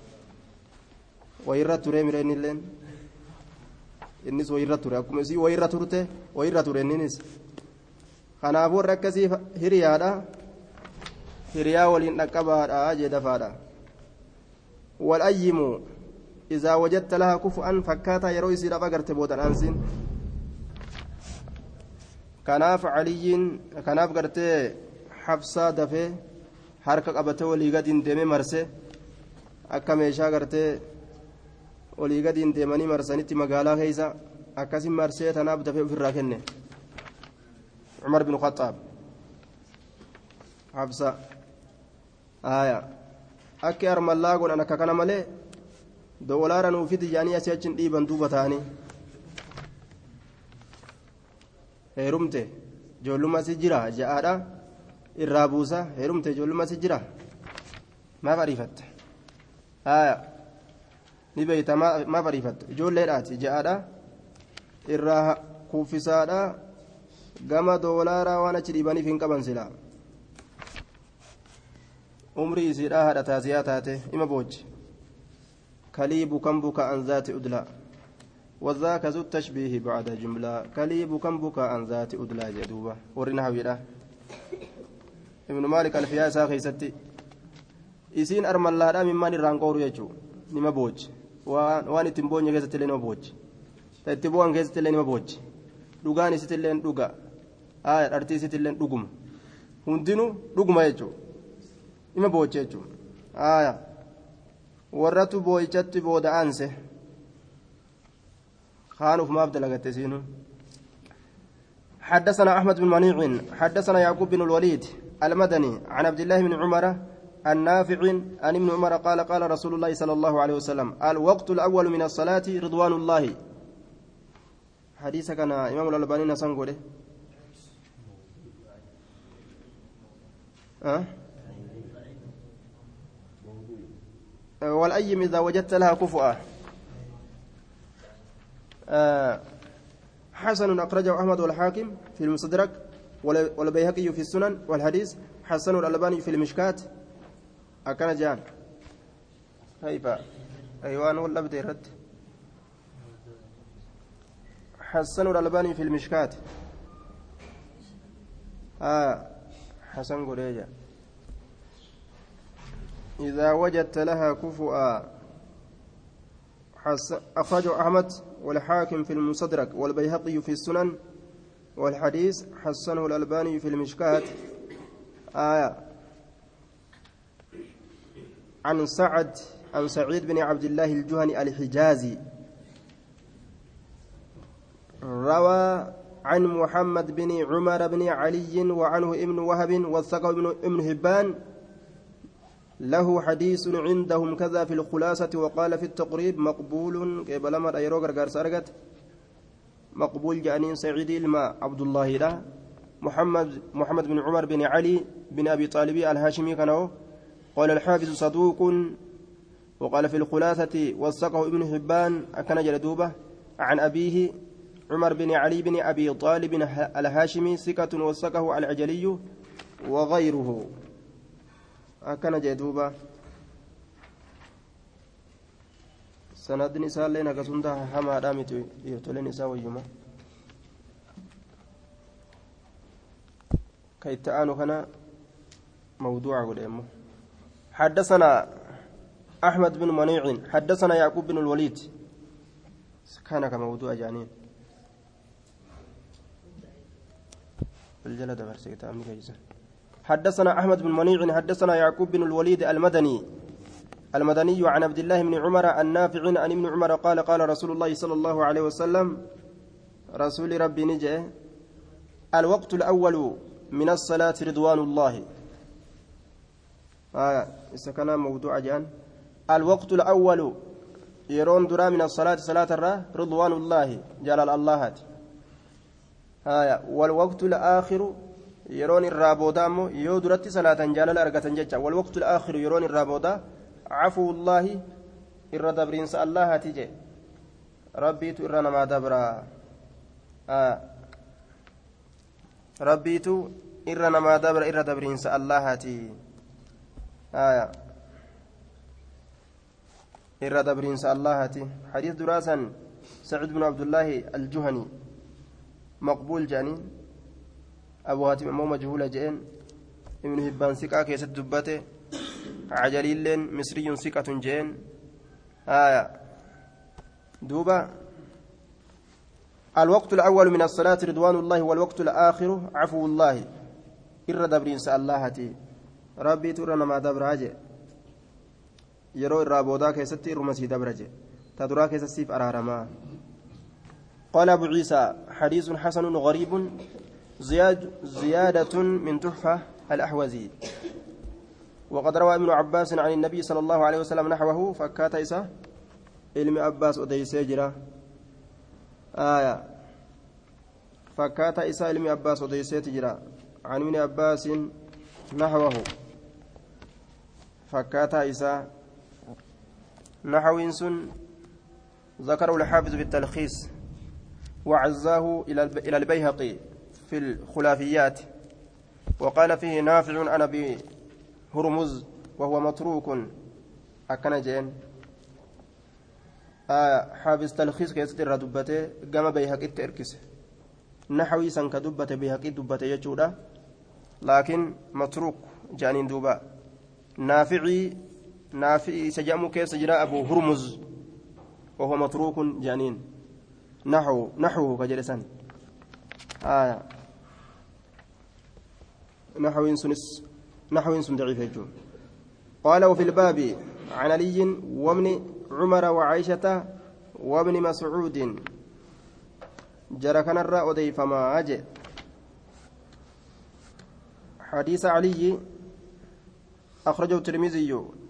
ويرى تري مرين اللين innis wayirra ture akkuma isii wayirra turte wayirra ture innis kanaafuu warra akkasii hiriyaadha hiriyaa waliin dhaqqabaadha jee dafaadha walayyimu إذا وجدت لها كفؤا فكاتا يروي سيرا فقرت بودا أنسين كناف علي كناف قرت حفصة دفه حركة قبته ولي قد ديمي مرسي أكا ميشا قرت ولي قد ديماني مرسانيتي مقالا خيسا أكاسم مرسي تناف دفه في الراكن عمر بن الخطاب حفصة آية أكي أرملاقون أنا ككنا ملي دولارا وفي تجاني أسيتشن إيبان دوبة تاني heerumte ijoollummaa si jira ja'aadha irraa buusa heerumte ijoollummaa si jira maaf ariifatte haya ni beeyta maaf ariifatte ijoolleedhaati ja'aadha irraa kuffisaadha gama doolaaraa waan achi dhiibaniif hin qaban silaa umrii isiidha haadha taasiyaa taate ima boochi kaliibu kan buka an zaati udlaa وذاك ذو التشبيه بعد جملة كليب كم بكى عن ذات أدلى جدوبة ورنا هويرة ابن مالك الفيا ساخي ستي إسين أرمل الله من ماني رانقور يجو نما بوج وان تنبون يجز تلين مبوج تتبون يجز تلين مبوج دوغاني ستلين دوغا آية أرتي ستلين دوغم هندينو دوغما يجو نما بوج يجو آية ورتو بوجت بود أنسه خانوف ما أبدل قتسينه حدثنا أحمد بن منيع حدثنا يعقوب بن الوليد المدني عن عبد الله بن عمر النافع عن ابن عمر قال قال رسول الله صلى الله عليه وسلم الوقت الأول من الصلاة رضوان الله حديث كان إمام الألباني نسنقله أه؟ والأيم إذا وجدت لها كفؤة آه حسن أخرجه أحمد والحاكم في المستدرك والبيهقي في السنن والحديث حسن الألباني في المشكات أكن جان هيفا أيوان ولا بديرت حسن الألباني في المشكات آه حسن قريجة إذا وجدت لها كفؤا أخرجه أحمد والحاكم في المستدرك والبيهقي في السنن والحديث حسنه الألباني في المشكات آية عن سعد عن سعيد بن عبد الله الجهني الحجازي روى عن محمد بن عمر بن علي وعنه ابن وهب وثقه ابن هبان له حديث عندهم كذا في الخلاصة وقال في التقريب مقبول قبل ما أيرو غرغر سرقت مقبول جانين سعيد الماء عبد الله له محمد محمد بن عمر بن علي بن أبي طالب الهاشمي كانوا قال الحافظ صدوق وقال في الخلاصة وثقه ابن حبان أكن جلدوبة عن أبيه عمر بن علي بن أبي طالب الهاشمي ثقة وثقه العجلي وغيره أكن جدوبة سند نساء لنا كسندا حما دامت يرتل نساء ويما كي تعانوا هنا موضوع قدامه حدثنا أحمد بن منيع حدثنا يعقوب بن الوليد كان كموضوع جانين الجلد برسيت أمي كيسا حدثنا أحمد بن منيع حدثنا يعقوب بن الوليد المدني المدني عن عبد الله بن عمر النافع عن ابن عمر قال قال رسول الله صلى الله عليه وسلم رسول ربي نجأ الوقت الأول من الصلاة رضوان الله آه إذا موضوع جان الوقت الأول يرون درا من الصلاة صلاة الرا رضوان الله جلال الله آه والوقت الآخر يرون الرابودا يو درت صلاة جلال أرقة ججا والوقت الآخر يرون الرابودا عفو الله إر دبرين الله تجي ربيت إرنا ما دبرا آه ربيت إرنا ما دبر إر دبرين الله تي آية إر دبرين الله تي حديث دراسا سعيد بن عبد الله الجهني مقبول جاني أبو هاتم أمو مجهول جئن ابن هبان سكا كيس الدبته عجليل مصري سكة جئن آية دوبا الوقت الأول من الصلاة رضوان الله والوقت الآخر عفو الله إر دبرين سألهتي ربي ترنا ما دبراجي يرو الرابودا كيستي رمسي دبرجي تدرا كيسسيف أرارما قال أبو عيسى حديث حسن غريب زياد زيادة من تحفة الأحوزي وقد روى ابن عباس عن النبي صلى الله عليه وسلم نحوه فكات إسا علم عباس أدي سجرة آية فكات إسا علم عباس أدي سجرة عن ابن عباس نحوه فكات إسا نحو إنسن ذكره الحافظ في التلخيص وعزاه إلى البيهقي في الخلافيات وقال فيه نافع أنا بهرمز وهو متروك أكنجين آه حافظ تلخيص كيست الردبته قام بيهقي التركس نحوي سنك دبته بيهقي دبته يجودا لكن متروك جانين دوبا نافعي نافعي سجأمو كيس جراء أبو هرمز وهو متروك جانين نحو نحوه كجلسان آية نحو سنس نحو سن ضعيف يجون قال وفي الباب عن علي وابن عمر وعائشة وابن مسعود جرى كان الراء ضيف ما أجي حديث علي أخرجه الترمذي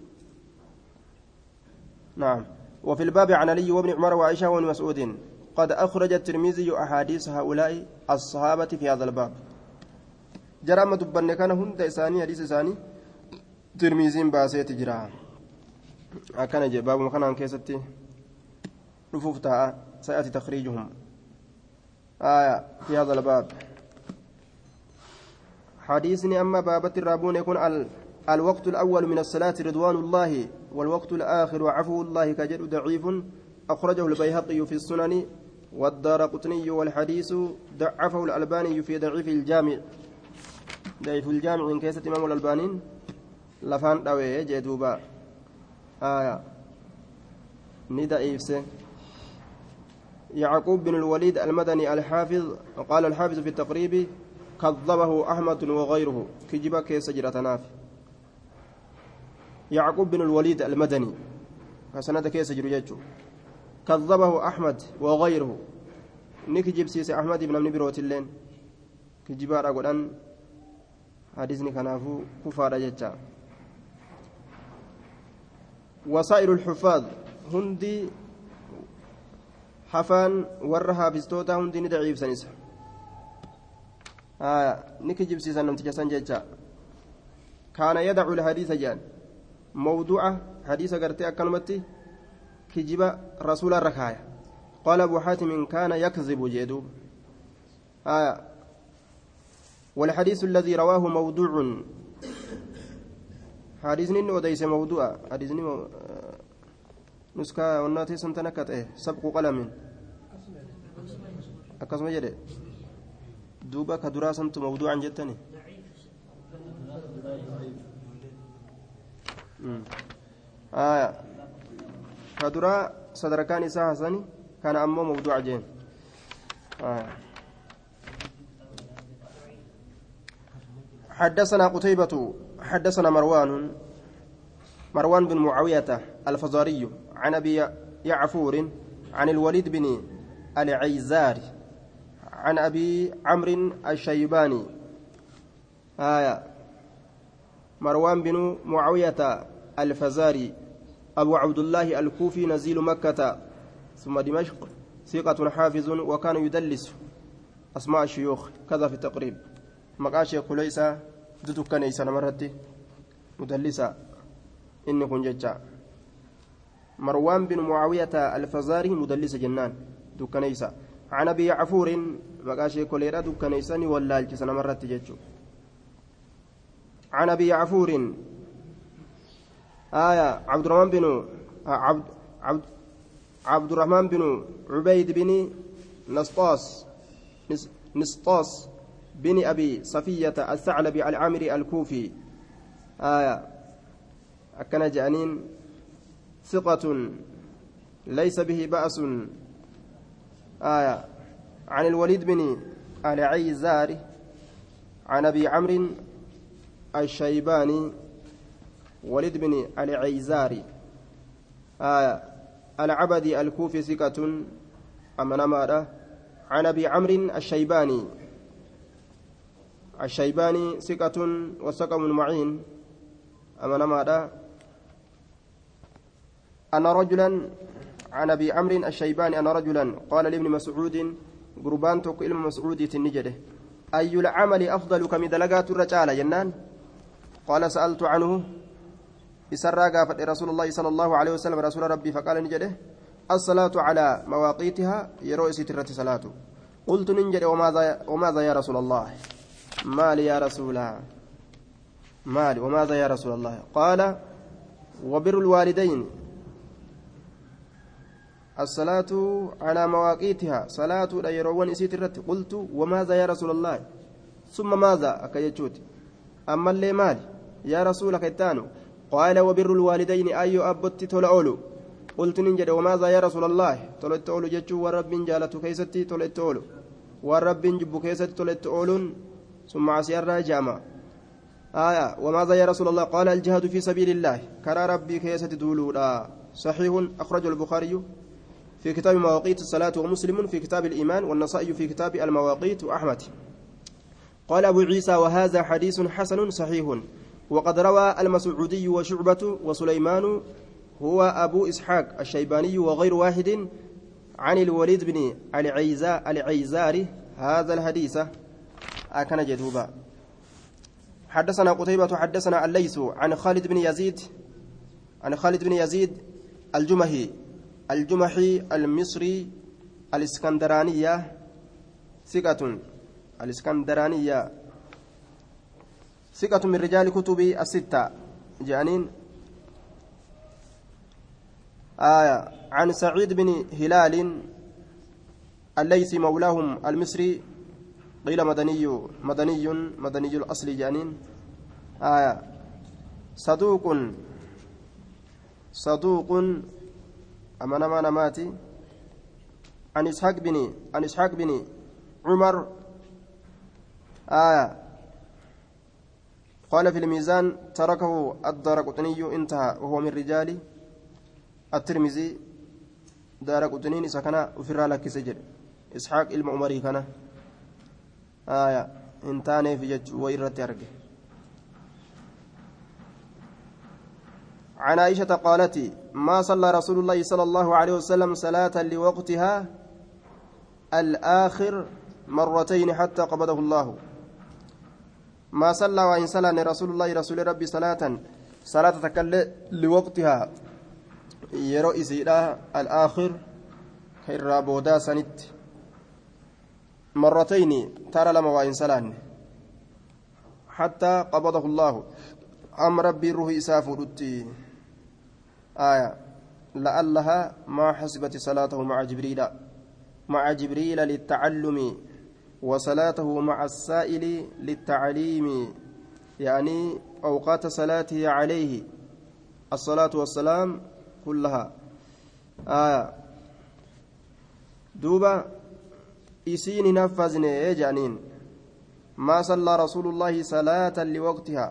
نعم وفي الباب عن علي وابن عمر وعائشة وابن مسعود قد أخرج الترمذي أحاديث هؤلاء الصحابة في هذا الباب جرى ما دبن كان هند إساني حديث إساني ترمذي باسيت جرى أكن جباب مكان عن كيستي رفوفتها سيأتي تخريجهم آية في هذا الباب حديثني أما بابة الرابون يكون ال... الوقت الأول من الصلاة رضوان الله والوقت الآخر عفو الله كجد ضعيف أخرجه البيهقي في السنن والدارقطني والحديث ضعفه الألباني في ضعيف الجامع ضعيف الجامع من كيسة إمام الألباني لفان دوي جدوبا آية ندعيف يعقوب بن الوليد المدني الحافظ قال الحافظ في التقريب كذبه أحمد وغيره كجبا كيس جرة نافي يعقوب بن الوليد المدني فسنة كيس جرجته كذبه أحمد وغيره نكجب سيس أحمد بن أمن بروت اللين كجبار أقول أن حديثني كنافو كفار جتا وسائر الحفاظ هندي حفان ورها بستوتا هندي ندعيف سنسا آه نكجب سيس نمتجا سنجتا كان يدع الحديث جان موضوعة حديث قرتي أكلمتي كجب رسول الركاية قال أبو حاتم كان يكذب جيدوب آه والحديث الذي رواه موضوع حديث نين وديس موضوع حديث نين نسكا وناتي سنتنكت إيه سبق قلم أكسم جدي دوبا كدراسة موضوعا جتني آية فدرا صدركان إساء حسني كان أمه موضوع جين آية حدثنا قتيبة حدثنا مروان مروان بن معاوية الفزاري عن أبي يعفور عن الوليد بن العيزار عن أبي عمرو الشيباني آية مروان بن معاوية الفزاري أبو عبد الله الكوفي نزيل مكة ثم دمشق ثقة حافظ وكان يدلس أسماء الشيوخ كذا في التقريب مقاشي قليسة دتك كنيسة مرتي مدلسة إن كن ججا مروان بن معاوية الفزاري مدلس جنان دكنيسة عن أبي عفور مقاشي قليرة دكنيسة ولا الجسنا مرتي ججو عن أبي عفور آية عبد الرحمن بن عبد عبد عبد الرحمن بن عبيد بن نسطاس نسطاس بن أبي صفية الثعلبي العامري الكوفي آية أكن جانين ثقة ليس به بأس آية عن الوليد بن العيزار عن أبي عمرو الشيباني وليد بن العيزار آية العبدي الكوفي ثقة أمن ماذا عن أبي عمرو الشيباني الشيباني ثقة وسقم معين أمن ماذا أن رجلا عن أبي عمرو الشيباني أن رجلا قال لابن مسعود قربان توك إلم مسعود تنجده أي العمل أفضل كم دلقات الرجال جنان قال سألت عنه إسرى قافت رسول الله صلى الله عليه وسلم رسول ربي فقال نجده الصلاة على مواقيتها يروي سترة صلاة قلت ننجد وماذا, وماذا يا رسول الله مالي يا رسول الله مالي وماذا يا رسول الله قال وبر الوالدين الصلاة على مواقيتها صلاة يروون سترة قلت وماذا يا رسول الله ثم ماذا أكيجوت أما اللي مالي يا رسول كيتانو قال وبر الوالدين أي أبت تلأولو قلت ننجد وماذا يا رسول الله تلت أولو جتشو ورب جالت كيستي تلت أولو ورب جب كيستي تلت أولون ثم عسير جامع آية وماذا يا رسول الله قال الجهاد في سبيل الله كرى ربي كيستي دولو صحيح أخرج البخاري في كتاب مواقيت الصلاة ومسلم في كتاب الإيمان والنصائي في كتاب المواقيت وأحمد قال أبو عيسى وهذا حديث حسن صحيح وقد روى المسعودي وشعبة وسليمان هو أبو إسحاق الشيباني وغير واحد عن الوليد بن العيزاري هذا الحديث أكن جدوبا حدثنا قتيبة حدثنا الليث عن خالد بن يزيد عن خالد بن يزيد الجمهي الجمحي المصري الإسكندرانية ثقة الإسكندرانية ثقة من رجال كتب الستة جانين آية عن سعيد بن هلال الليثي مولاهم المصري قيل مدني مدني مدني الأصل جانين آية صدوق صدوق أمانة ما نماتي عن إسحاق بن عن إسحاق بن عمر آية قال في الميزان تركه الدارقطني انتهى وهو من رجال الترمذي دارقطني سكن وفر لك سجد إسحاق علم عمري كان آية انتاني في جج ويرت يرجع عن عائشة قالت ما صلى رسول الله صلى الله عليه وسلم صلاة لوقتها الآخر مرتين حتى قبضه الله ما صلى وإن صلى رسول الله رسول ربي صلاة صلاة تكل لوقتها يرؤيس إلى الآخر خير بودا سنت مرتين ترى لما وإن صلى حتى قبضه الله أم ربي روح إساف ردتي آية لعلها ما حسبت صلاته مع جبريل مع جبريل للتعلم وصلاته مع السائل للتعليم يعني أوقات صلاته عليه الصلاة والسلام كلها آية دوبا إسين نفذني جانين ما صلى رسول الله صلاة لوقتها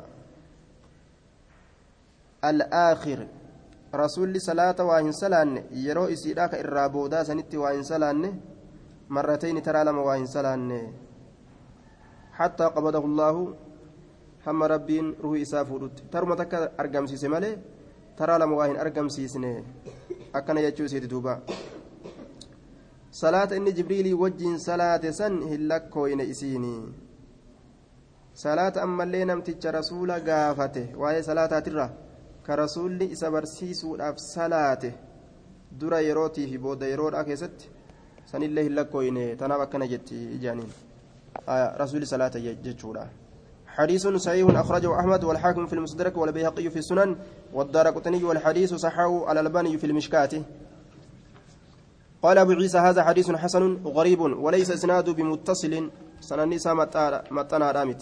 الآخر رسول صلاة وإن سلان يرو إسيداك إرابودا سنت وإن سلان مرتين ترى لما وإن سلان حتى قبضه الله هم ربين روح إسافه ترمتك أرقم سيسي مالي ترى لما وإن أرقم سيسني أكنا يجو سيد دوبا صلاة إن جبريل وجين صلاة سن هلك كوين إسيني صلاة أما اللي نمتج رسول قافته وهي صلاة ترى كرسول إسا برسيسودhaaf salaate dura yerootii fi booda yeroodha keessatti sanillee hin lakkoyne tanaaf akkana jetti ijaaniin rasuuli salaata jechuudha حديث صحيح أخرجه أحمد والحاكم في المستدرك والبيهقي في السنن والدارقطني والحديث صححه الألباني في المشكاة قال أبو عيسى هذا حديث حسن غريب وليس إسناده بمتصل سننسى متنا رامت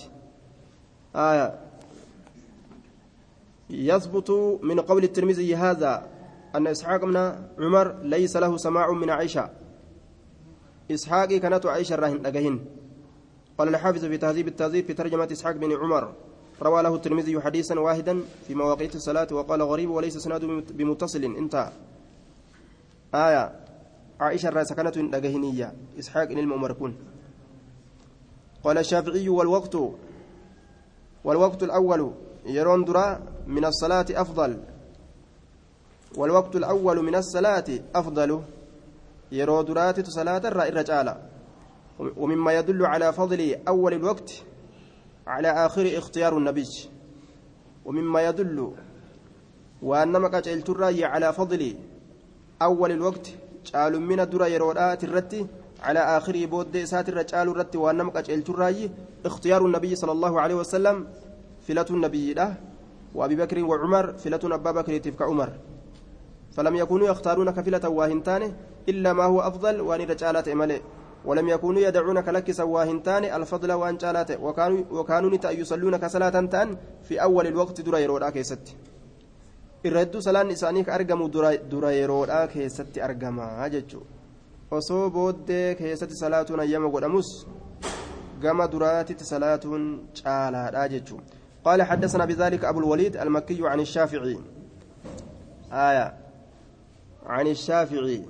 آية يثبت من قول الترمذي هذا أن إسحاق بن عمر ليس له سماع من عائشة إسحاق كانت عائشة راهن أجهن قال الحافظ في تهذيب التهذيب في ترجمة إسحاق بن عمر روى له الترمذي حديثا واحدا في مواقيت الصلاة وقال غريب وليس سناد بمتصل انتهى آية عائشة الرأس كانت أجهنية إسحاق إن المؤمركون قال الشافعي والوقت والوقت الأول يرون درا من الصلاة أفضل والوقت الأول من الصلاة أفضل يرو درات صلاة الرجال ومما يدل على فضل أول الوقت على آخر اختيار النبي ومما يدل وأنما قتل الرأي على فضل أول الوقت قالوا من الدرا يرودات الرتي على آخر بود سات الرجال الرتي وأنما قتل الرأي اختيار النبي صلى الله عليه وسلم فلة النبي له وأبي بكر وعمر فلة أبا بكر تفك عمر فلم يكونوا يختارون كفلة واهنتان إلا ما هو أفضل وأن رجالات إمالي ولم يكونوا يدعونك لك سواهنتان الفضل وأن جالات وكانوا وكانوا يصلون كصلاة تان في أول الوقت درا يرودا كيست الرد صلاة نسانيك أرجم درا يرودا كيست أرجما هاجتشو osoo booddee keessatti salaatuun ayyama godhamus gama duraatitti salaatuun caalaadha jechuudha قال حدثنا بذلك أبو الوليد المكي عن الشافعي آية عن الشافعي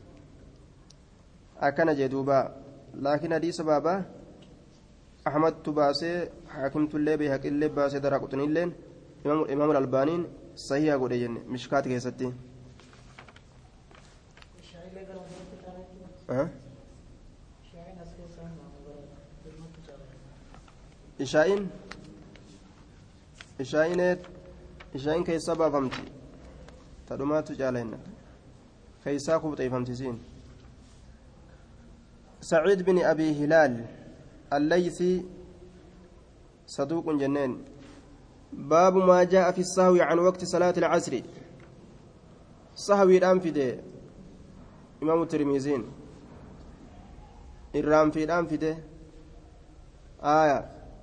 أكن جدوبا لكن حديث بابا أحمد تباسي حاكمت اللي بهك اللي باسي دراقتني اللين إمام, إمام الألبانين صحيح أقول مشكات كيستي أه؟ إشاين إشاين إشاين كيسا بافمتي تدوما تجالين كيسا كوبتي فمتسين سعيد بن أبي هلال الليثي صدوق جنين باب ما جاء في السهو عن وقت صلاة العصر سهوي الأنفدة إمام الترمذي irraan fiidhaan fide aaya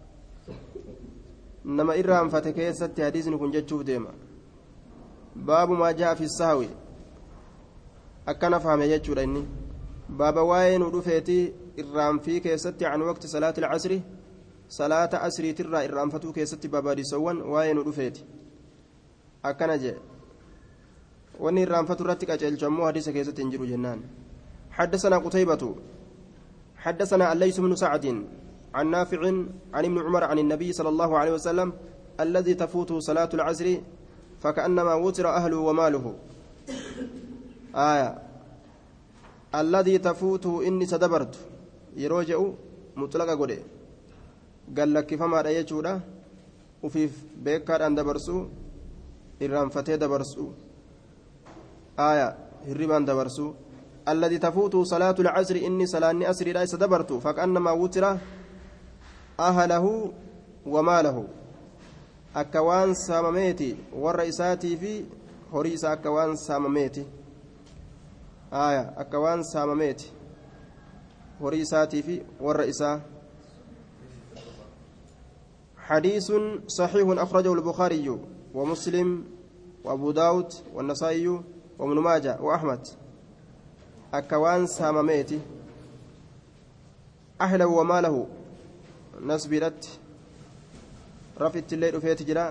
nama irraanfate keessatti hadiisni kun jechuuf deema baabu maa jaa fi sahwi akkana fahame jechuudha inni baaba waa'ee nu dhufeeti irraanfii keessatti an waqti salaati alcasri salaata asriitirraa irraanfatuu keessatti babaadisawwan waa'ee nu dhufeeti akkana jee wanni irraanfatu irratti qaceelchu ammoo hadiisa keessatti hin jiru jennaan حدثنا قتيبة حدثنا الليث بن سعد عن نافع عن ابن عمر عن النبي صلى الله عليه وسلم الذي تفوته صلاة العصر فكأنما وتر أهله وماله آية الذي تفوته إني سدبرت يروجع مطلقا قولي قال لك فما رأيتشودا وفي بيكار أن دبرسو إرام فتي دبرسو آية هربان دبرسو الذي تفوت صلاة العصر إني صلاة أسر ليس دبرت فكأنما وتر أهله وماله أكوان سامميتي والرئيساتي في هريس أكوان سامميتي آية أكوان سامميتي هريساتي في والرئيسة حديث صحيح أخرجه البخاري ومسلم وأبو داود والنسائي وابن ماجه وأحمد أكوان سامميتي أهله وماله نسبرت رفت الليل في تجرا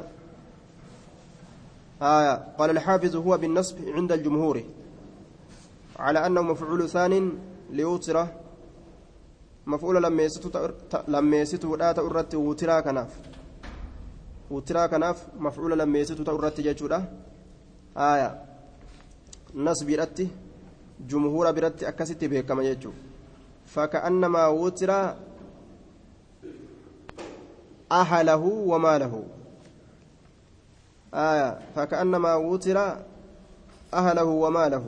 آية قال الحافظ هو بالنصب عند الجمهور على أنه مفعول ثان ليوتره مفعول لما يستو لما يستو لا تؤرت وترا كناف وترا كناف مفعول لما يستو تؤرت ججودا آية نسبرت جمهور برت أكست بكما يجو فكأنما وتر أهله وماله آية فكأنما وتر أهله وماله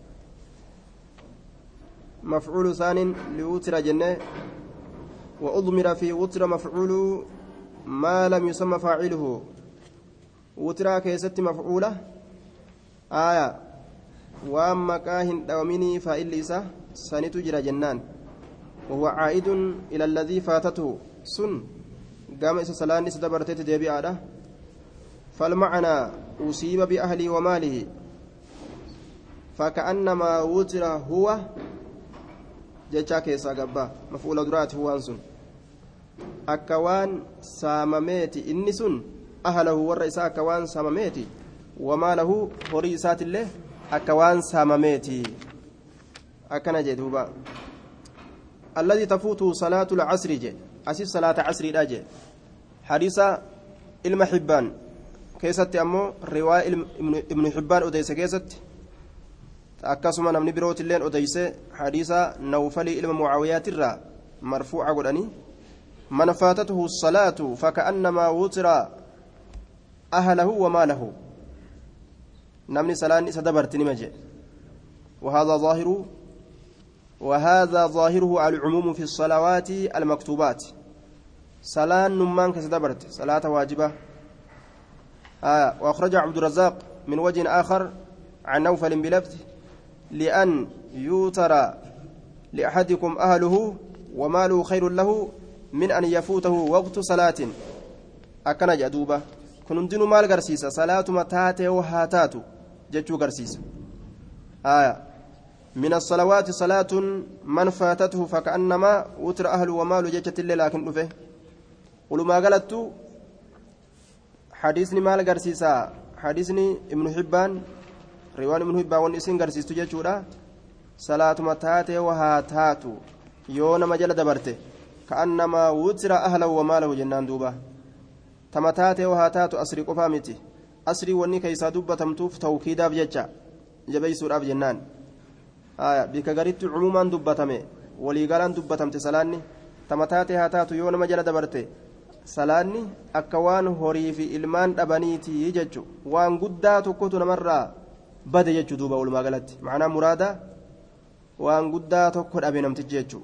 مفعول ثان لوتر جنة وأضمر في وتر مفعول ما لم يسمى فاعله وتر كيست مفعولة آية وأما كاهن دوميني فإل إسا سنت جرى جنان وهو عائد إلى الذي فاتته سن قام إسا سلان إسا دبرتت ديبي آده فالمعنى أصيب بأهله وماله فكأنما وتر هو جتشا كيسا قبا مفعول درات هو أنسن أكوان سامميتي إنسن أهله والرئيس أكوان سامميتي وما له هريسات الله أكوان سامميتي أكنا جدوبا الذي تفوته صلاة العصر جي أسيس صلاة عصر الأجي حديثة المحبان كيست أمو رواية ابن حبان أديس كيست أكاسما نمني بروت اللين أديس حديثة نوفلي إلما معاويات الرا مرفوعة قراني من فاتته الصلاة فكأنما وتر أهله وماله نمني سلاني سدبرت نمجي وهذا ظاهر وهذا ظاهره العموم في الصلوات المكتوبات سلان نمان كسدبرت صلاة واجبة آه وأخرج عبد الرزاق من وجه آخر عن نوفل بلفظ لأن يوتر لأحدكم أهله وماله خير له من أن يفوته وقت صلاة أكن جدوبة كنندن مال غرسيسة صلاة متاته وهاتاتو جتشو غرسيسة آية من الصلوات صلاة من فاتته فكأنما وتر أهله وماله جتشت اللي لكن نفه ولما قالت حديثني مال غرسيسة حديثني ابن حبان روان ابن حبان والإسن غرسيستو جتشورا صلاة متاته وهاتاتو يونا مجال دبرته كأنما وتر أهله وماله جنان دوبا تمتاته وهاتاتو أسري قفامتي أسري وني كيسا دوبا تمتوف توكيدا بججا جبي سورة بجنان آية بك غريت عموما دوبا تمي ولي قالان دوبا تمتي سلاني تمتاته هاتاتو يونا مجال دبرته سلاني أكوان هوري في إلمان أبانيتي يججو وان قدا تكوتو نمرة بدا يججو دوبا ولما قالت معنا مرادة وان قدا تكوت أبي نمتي ججو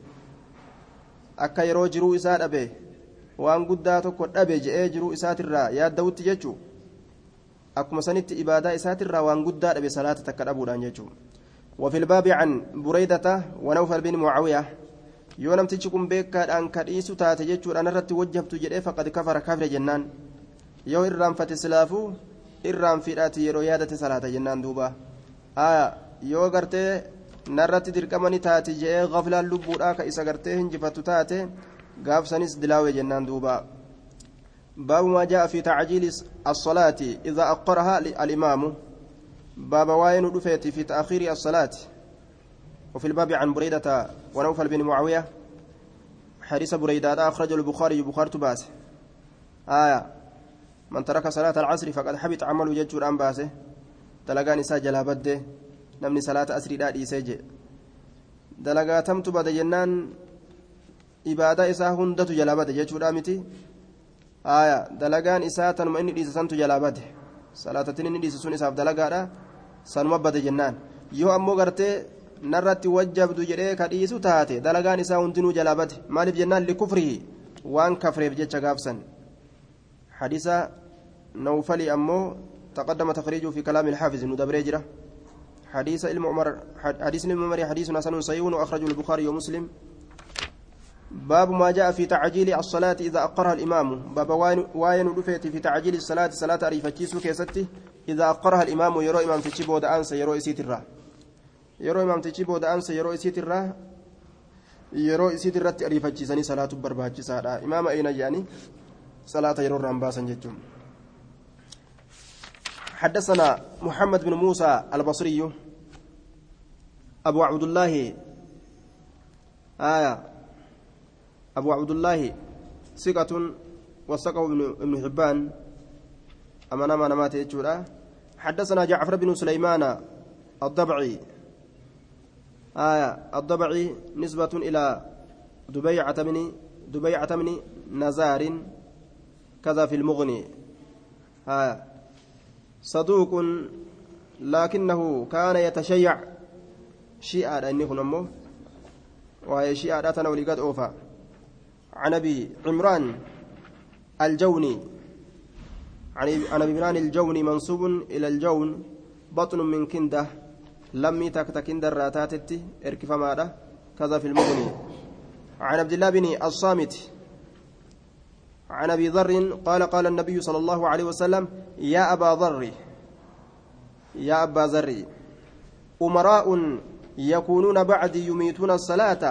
akka yeroo jiruu isaa dhabe waan guddaa tokko dhabe je'ee jiruu isaatirraa yaadda'utti jechuu akkuma sanitti ibaadaa isaatirraa waan guddaa dhabe salaata takka dhabuudhaan jechuu وفي الباب عن بريدة ونوفل بن معاوية يونم تجكم بك أن كريس تاتججر أنا رت وجبت جري فقد كفر كافر جنان يو إرام فتسلافو إرام فيراتي يرويادة صلاة جنان دوبا آه يو قرتي narratti dirqamani taate jee gaflaan lubbuudha ka isa gartee hinjifatu taate gaafsanis dilaawe jennaan duuba baabu maa jaa fi tacjiili as-salaati idaa aqaraha al-imaamu baaba waa'ee nu dhufeeti fi ta'khiiri as-salaati وفي الباب عن بريدة ونوفل بن معاوية حديث بريدة أخرج البخاري بخاري باس آية من ترك صلاة العصر فقد حبط عمله ججور أن باسه تلقاني ساجل هبده namni salaata asriidhaa dhiisee jee dalagaa tamtu bada jennaan ibaadaa isaa hundatu jalaa bade jechuudha miti aya dalagaan isaa tanuma inni dhiise santu jalaa bade salaatatin inni dhiise sun isaaf dalagaadha sanuma bade jennaan yoo ammoo gartee narratti wajjabdu jedhee ka dhiisu taate dalagaan isaa hundinuu jalaa bade maaliif jennaan likufrihi waan kafreef jecha gaafsan hadiisa nawfali ammoo taqaddama takhriiju fi kalaami alxaafiz nu dabree jira حديث علم عمر حديث علم عمر حديث حسن صحيح وأخرجه البخاري ومسلم باب ما جاء في تعجيل الصلاة إذا أقرها الإمام باب واين رفيت في تعجيل الصلاة صلاة أريفتشيسو كيستي إذا أقرها الإمام يرى إمام تشيبو دانس يرى إسيت الرا يرى إمام تشيبو دانس يرى إسيت الرا يرى إسيت الرا أريفتشيسني صلاة برباجسا إمام أين يعني صلاة يرى رمباسا جتم حدثنا محمد بن موسى البصري أبو عبد الله آية أبو عبد الله ثقة وثقه ابن حبان أمانا ما نمات يجورا حدثنا جعفر بن سليمان الضبعي آية الضبعي نسبة إلى دبيعة بن دبيعة بن نزار كذا في المغني آية صدوق لكنه كان يتشيع شيئا أني هنمو وهي شيئا تنولي قد أوفى عن أبي عمران الجوني عن أبي عمران الجوني منصوب إلى الجون بطن من كنده لم تكتكند الراتات اركف ماذا كذا في المغني عن عبد الله بن الصامت عن أبي ذر قال قال النبي صلى الله عليه وسلم يا أبا ذر يا أبا ذر أمراء يكونون بعدي يميتون الصلاة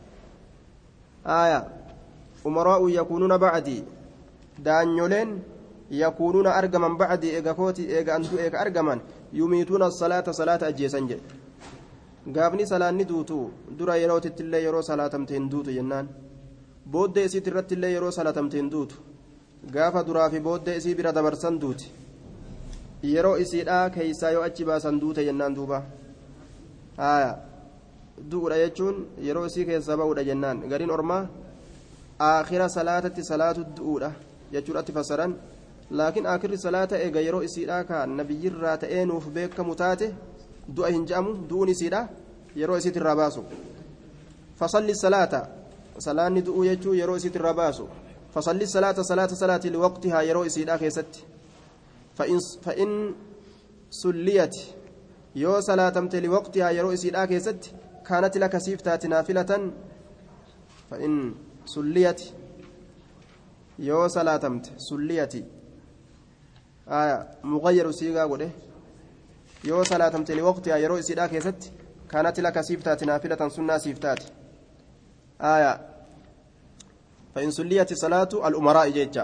آية أمراء يكونون بعدي دانيولين يكونون أرجما بعدي إيجا كوتي إيجا أنتو إيجا أرجما يميتون الصلاة صلاة أجيسنج gaafni salaanni duutu dura yerootitti illee yeroo salaatamteen duutu jennaan booddee isiitti irratti illee yeroo salaatamteen duutu gaafa duraa fi booddee isii bira dabarsan duuti yeroo isiidhaa keeysaa yoo achi baasan duute jennaan duuba haya du'uudha jechuun yeroo isii keessaa ba'uudha jennaan gariin ormaa aakhira salaatatti salaatu du'uudha jechuudhatti fassaran laakiin aakhirri salaata eega yeroo isiidhaa ka nabiyyirraa ta'ee nuuf beekamu taate du'a hin je'amu du'uun isiidha yeroo isiitti irraa baasu fasalli salaata salaanni du'uu jechuu yeroo isiitti irraa baasu fasalli salaata salaata salaati liwaqtihaa yeroo isiidhaa keessatti fa'in sulliyati yoo salaatamte liwaqtihaa yeroo isiidhaa keessatti kaanati laka siif taati naafilatan fa'in sulliyati yoo salaatamte sulliyati muqayyaru siigaa godhe yoo salaatamte liwaqtihaa yeroo isiidhaa keessatti kaanati laka siif taati naafilatan sunnaa siif taati aya فإن سليت صلاة الأمراء جيجا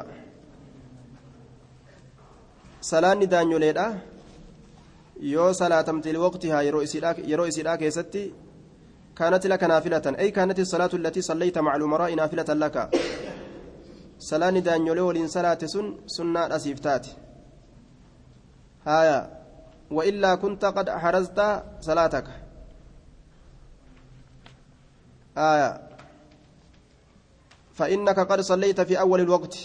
صلاة دانيو ليدا يو صلاة تمتل وقتها يرو إسيراك يستي كانت لك نافلة أي كانت الصلاة التي صليت مع الأمراء نافلة لك صلاة دانيو لولين صلاة سن سنة أسيفتات هايا وإلا كنت قد أحرزت صلاتك آية فإنك قد صليت في أول الوقت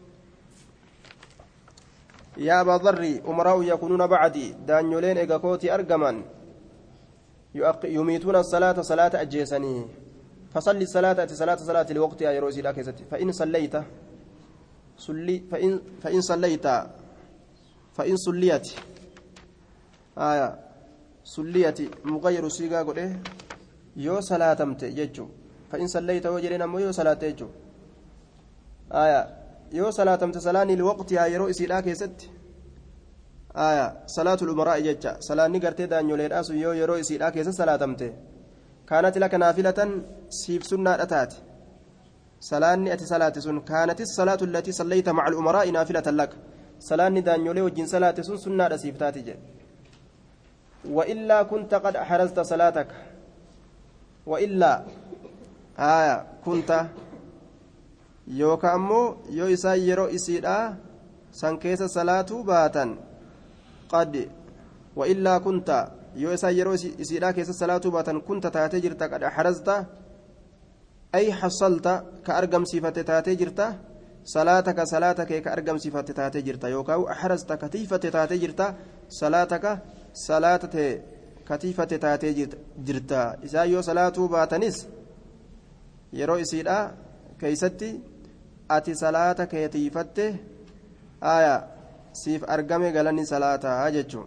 يا أبا ذر أمراء يكونون بعدي دانيولين إيغاكوتي أرجمان يميتون الصلاة صلاة أجيسني فصلي الصلاة صلاة صلاة لوقتها يروسي لك فإن صليت صلي فإن فإن صليت فإن صليت آية صليت مغير سيغا قل يو صلاة تمت يجو فإن صليت وجرنا مو يو صلاة يجو آية يو صلاة تمت صلاني لوقتها يرو إسيلاك يست آية صلاة الأمراء ججا صلاة نقرتي دانيو ليرأس يو يرو إسيلاك يست صلاة تمت كانت لك نافلة سيف سنة أتات صلاة أتي صلاة سن كانت الصلاة التي صليت مع الأمراء نافلة لك صلاة دانيو لي وجن صلاة سن سنة سيف تاتي وإلا كنت قد أحرزت صلاتك وإلا آية كنت yookaan ammoo yoo isaan yeroo isiidhaa san keessa salaatuu baatan qad wa illaa kunta yoo isaan yeroo isiidhaa keessa salaatuu baatan kunta taatee jirta qad harazta ay hasalta ka argamsiifate taatee jirta salaataka salaata kee ka argamsiifate taatee jirta yookaan harazta katiifate taatee jirta salaataka salaata tee katiifate taatee jirta isaan yoo salaatuu baatanis yeroo isiidhaa keeysatti ati salaata keetiifatte aya siif argame galanni salaataa jechuun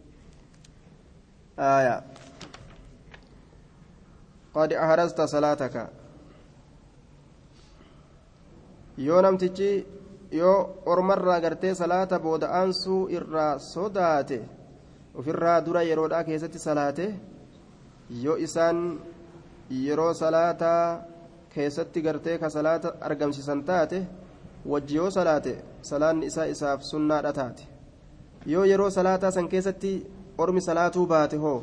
aya qad ahrasta salaataka yoo namtichi yoo ormarraa gartee salaata booda'aansuu irraa sodaate ofirraa dura yeroodhaa keessatti salaate yoo isaan yeroo salaataa keessatti gartee ka salaata argamsiisan taate wajji yoo salaate salaanni isaa isaaf sunnaadha taate yoo yeroo salaataa san keessatti ormi salaatuu baate hoo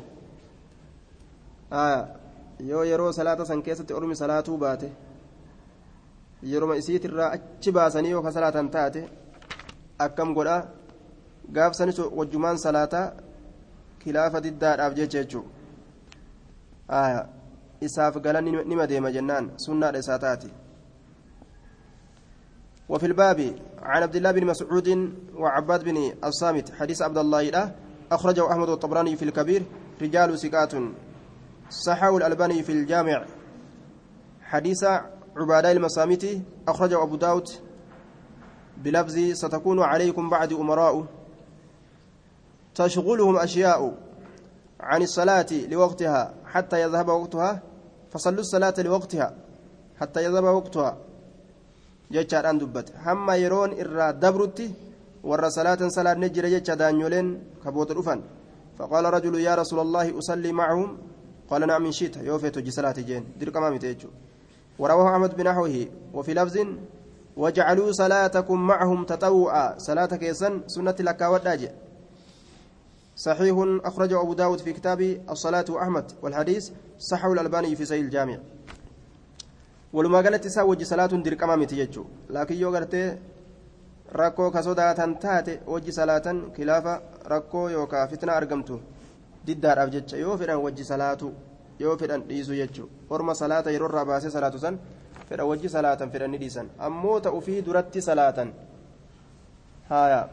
yoo yeroo salaata san keessatti ormi salaatuu baate yeroma isiitirraa achi baasanii yoo ka salaatan taate akkam godha gaafsanis wajjumaan salaataa kilaafa diddaadhaaf jecha jechuu إساف قال نما ديما جنان سنة إساتاتي وفي الباب عن عبد الله بن مسعود وعباد بن الصامت حديث عبد الله له أخرجه أحمد الطبراني في الكبير رجال سكات صححه الألباني في الجامع حديث عبادة المصامتي أخرجه أبو داود بلفظ ستكون عليكم بعد أمراء تشغلهم أشياء عن الصلاة لوقتها حتى يذهب وقتها فصلوا الصلاة لوقتها حتى يذهب وقتها جيتشار أن دبت هما يرون إرى دبرتي ورى صلاة صلاة نجر جيتشا دانيولين كبوت الأفن فقال رجل يا رسول الله أصلي معهم قال نعم إن شئت يوفيت وجي صلاة جين درك ما متيجو ورواه أحمد بنحوه وفي لفظ وجعلوا صلاتكم معهم تطوعا صلاة كيسن سنة لك وداجئ صحيح أخرجه أبو داود في كتاب الصلاة أحمد والحديث صحه الألباني في سيل الجامع ولما قالت تساوج صلاة درك ما متيجو لكن يو قرتي rakkoo ka sodaatan taate wajji salaatan kilaafa rakkoo yookaan fitna argamtu diddaadhaaf jecha yoo fedhan wajji salaatu yoo fedhan dhiisu jechuun orma salaata yeroo irraa baasee salaatu san fedha wajji salaatan fedhan ni dhiisan ammoo ta'u fi duratti salaatan haaya.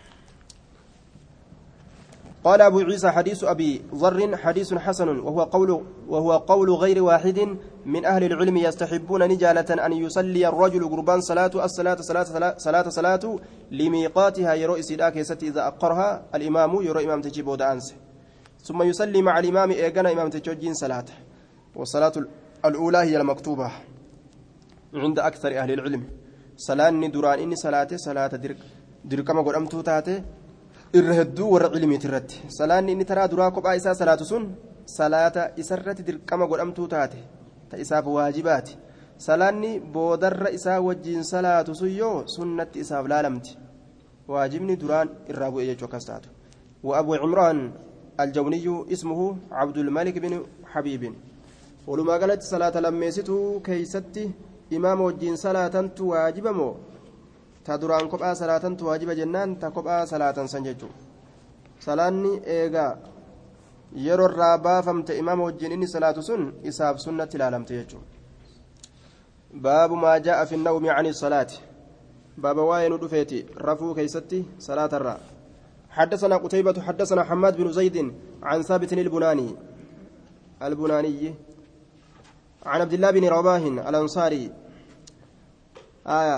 قال أبو عيسى حديث أبي ذر حديث حسن وهو قول وهو قول غير واحد من أهل العلم يستحبون نجالة أن يصلي الرجل قربان صلاة الصلاة صلاة صلاة صلاة, صلاة لميقاتها يرى سيداك إذا أقرها الإمام يرى إمام تجيب ودانس ثم يصلي مع الإمام إيقنا إمام تجوجين صلاة والصلاة الأولى هي المكتوبة عند أكثر أهل العلم صلاة ندران إني صلاة صلاة درك درك ما قل أمتو تاتي irra hedduu warra cilmiiti irratti salaanni inni taraa duraa kophaa isaa salaatu sun salaata isarratti dirqama godhamtuu taate ta isaaf waajibaati salaanni boodarra isaa wajjiin salaatu sun yoo sunnatti isaaf laalamti waajibni duraan irraa bu'e jechuu akkas taatu وأبو عمران الجوني اسمه عبد الملك بن حبيب ولما قالت صلاة لميسته كيستي إمام وجين صلاة واجب مو تدران كبا صلاة واجب جنان تكبا صلاة سنججو صلاني إيغا يرو الرابا فمت إمام وجين إني صلاة سن إساب سنة العالم تيجو باب ما جاء في النوم عن الصلاة باب واين دفيتي رفو كيستي صلاة الرا حدثنا قتيبة حدثنا حماد بن زيد عن ثابت البناني البناني عن عبد الله بن رباه الأنصاري آية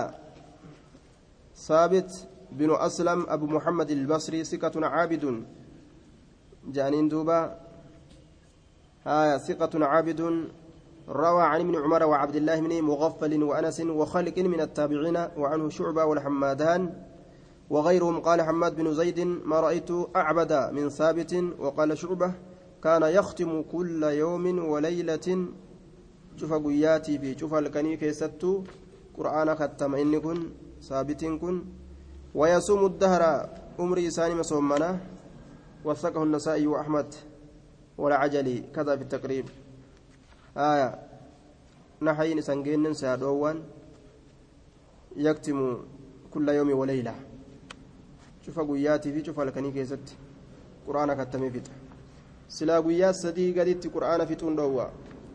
ثابت بن أسلم أبو محمد البصري ثقة عابد جانين دوبا آية ثقة عابد روى عن ابن عمر وعبد الله بن مغفل وأنس وخلق من التابعين وعنه شعبة والحمادان وغيرهم قال حماد بن زيد ما رأيت أعبد من ثابت وقال شعبة كان يختم كل يوم وليلة شوف قياتي في شوف الكني كيستو قرآن ختم إن كن ثابت كن ويصوم الدهر أمري ساني مصومنا وثقه النسائي وأحمد والعجلي كذا في التقريب آية نحين سنجين سادوان يكتم كل يوم وليلة شوف قياتي في شوف الكني كيست قرآن ختم فيت سلا قيات سدي قدت قرآن في تندوا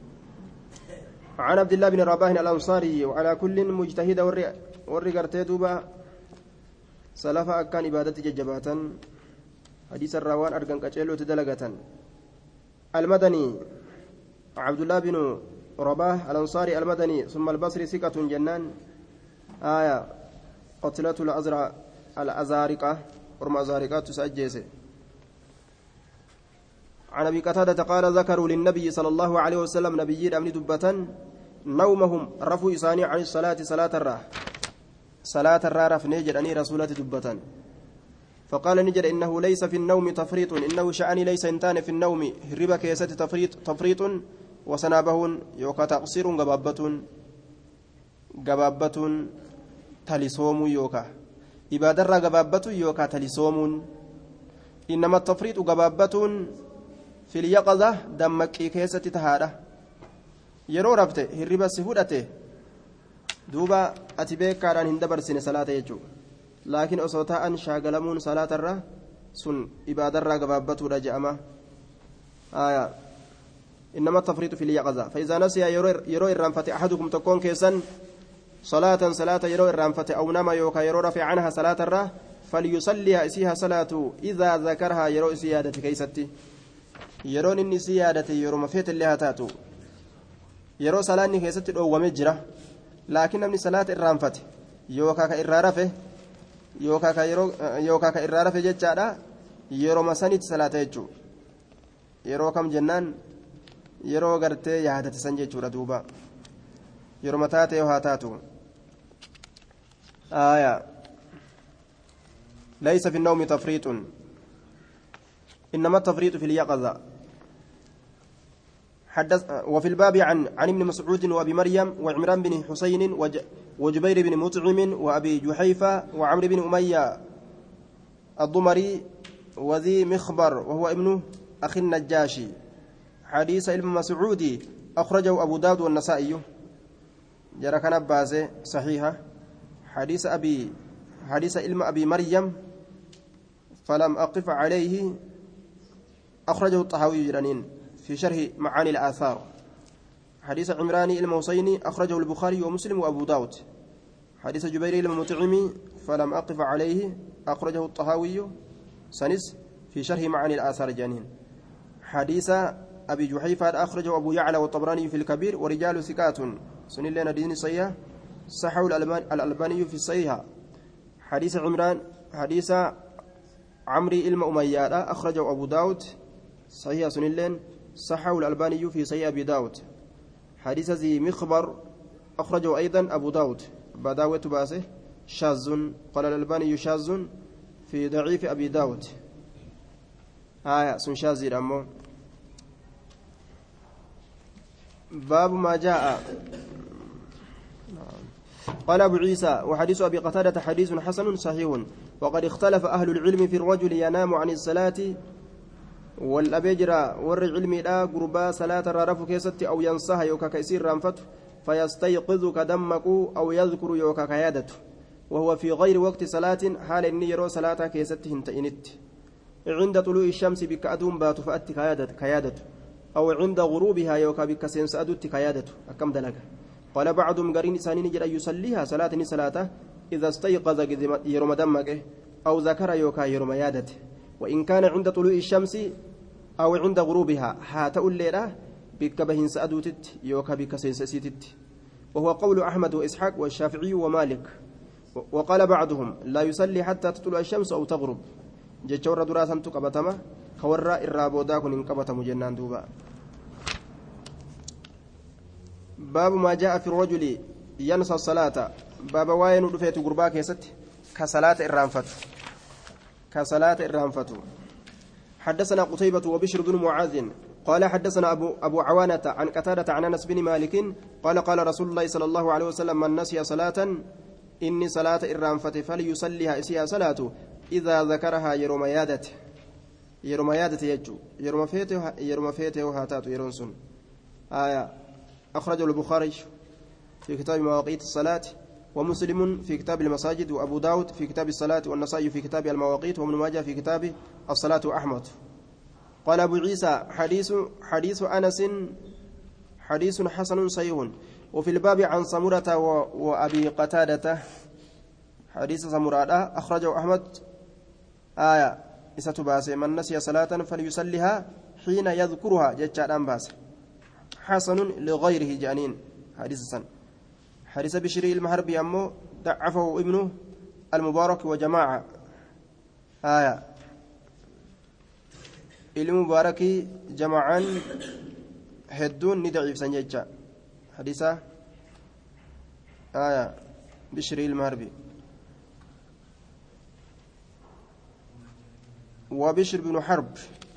عن عبد الله بن رباه الأنصاري وعلى كل مجتهد warri gartee duuba salafa akkaan ibaadatti jajjabaatan hadiisa irraa waan argan qaceelootti dalagatan المدني عبد الله بن رباه الأنصاري المدني ثم البصري ثقة جنان آية قتلة الأزرع الأزارقة ورم أزارقات تسجيسه عن أبي قتادة قال ذكروا للنبي صلى الله عليه وسلم نبيي أمن دبة نومهم رفوا إساني عن الصلاة صلاة الراح صلاة الرارف نجد أني رسولة دبة فقال نجد إنه ليس في النوم تفريط إنه شأني ليس إنتان في النوم هربا كيسة تفريط تفريط وسنابهن يوكا تقصير قبابة قبابة تلسوم يوكا إبادة قبابة يوكا تلسوم إنما التفريط قبابة في اليقظة دمك كيسة تهارة يرو رفته هربا سهودته duuba ati beekaadhaan hin dabarsine salaata jechuudha laakiin osoo ta'an shaagalamuun salaatarra sun ibaadarraa gabaabbatuudha je'ama innama tafriitu fil yaqaza fa'iizaa nasiya yeroo irraanfate ahadukum tokkoon keessan salaatan salaata yeroo irraanfate aw nama yookaan yeroo rafe canha salaatarra falyusalliha isiiha salaatu idaa zakarhaa yeroo isii yaadate keeysatti yeroon inni isii yaadate yeroo mafeetillee haa taatu yeroo salaanni keessatti dhoowwame jira laakiin namni salaata irraanfate yookaan ka irraa rafe yookaan ka yeroo yookaan ka irraa rafe jechaadha yeroo masanitti salaata jechuudha yeroo kam jennaan yeroo gartee yaadate san jechuudha duuba yeroo mataa ta'e haa taatu آية ليس في النوم تفريط إنما التفريط في اليقظة. حدث وفي الباب عن عن ابن مسعود وأبي مريم وعمران بن حسين وج وجبير بن مطعم وأبي جحيفة وعمرو بن أمية الضمري وذي مخبر وهو ابن أخي النجاشي. حديث ابن مسعود أخرجه أبو داود والنسائي جرى كان بازه صحيحة. حديث أبي حديث علم أبي مريم فلم أقف عليه أخرجه الطحاوي جرانين في شرح معاني الآثار. حديث عمران الموصيني أخرجه البخاري ومسلم وأبو داود. حديث جبير المطعم فلم أقف عليه أخرجه الطحاوي سنس في شرح معاني الآثار جانين. حديث أبي جحيفة أخرجه أبو يعلى والطبراني في الكبير ورجال ثقات سنن لنا دين صحيح صحه الألباني في الصحيح. حديث عمران حديث عمري إلما أمية أخرجه أبو داود صحيح سنن لنا صحه الألباني في صحيح أبي داود. حديث ذي مخبر أخرجه أيضا أبو داود بداوة باسه شاذ قال الألباني شاذ في ضعيف أبي داود. آية سن شاذ أمو. باب ما جاء قال أبو عيسى وحديث أبي قتادة حديث حسن صحيح. وقد اختلف أهل العلم في الرجل ينام عن الصلاة والأبجرى ور العلم لا قربا صلاة رارف كيست أو ينصها يوكا كيسير رانفته فيستيقظ كدمك أو يذكر يوكا كيادته وهو في غير وقت صلاة حال إني يرو صلاة كيست هنتئنت عند طلوع الشمس بك أدوم بات فأت كيادته أو عند غروبها يوكا بك سينس أدوت كيادته أكم دلك. قال بعضهم قرين سانين جرى يصليها صلاة صلاة إذا استيقظ يرم دمك أو ذكر يوكا يرم يادته وإن كان عند طلوع الشمس أو عند غروبها هاتأ الليلة بك بهن سأدوتت يوكا بك سينسسيتت وهو قول أحمد وإسحاق والشافعي ومالك. وقال بعضهم لا يصلي حتى تطلع الشمس أو تغرب جتشور دراسا تقبتما كورا الرابودا كن انقبتم جنان دوبا. باب ما جاء في الرجل ينسى الصلاة باب واين دفيت غربا كيست كصلاة الرانفت كصلاة الرانفت. حدثنا قتيبة وبشر بن معاذ قال حدثنا أبو, أبو عوانة عن قتادة عن أنس بن مالك قال قال رسول الله صلى الله عليه وسلم من نسي صلاة إني صلاة الرانفت فليصليها إسيها صلاة إذا ذكرها يروم يادته يروم يادته يجو يروم فيته يروم فيته هاتات يرونسون. آية أخرجه البخاري في كتاب مواقيت الصلاة ومسلم في كتاب المساجد وأبو داود في كتاب الصلاة والنسائي في كتاب المواقيت وابن ماجه في كتاب الصلاة وأحمد. قال أبو عيسى حديث حديث أنس حديث حسن صحيح. وفي الباب عن سمرة وأبي قتادة حديث سمرة أخرجه أحمد آية إستباس من نسي صلاة فليصليها حين يذكرها جتشا باس حسن لغيره جانين حديث سن. حديث بشري المحربي أمه ضعفه ابنه المبارك وجماعة آية المبارك جماعا هدون ندعي سنججا حديثة آية بشري المحربي وبشر بن حرب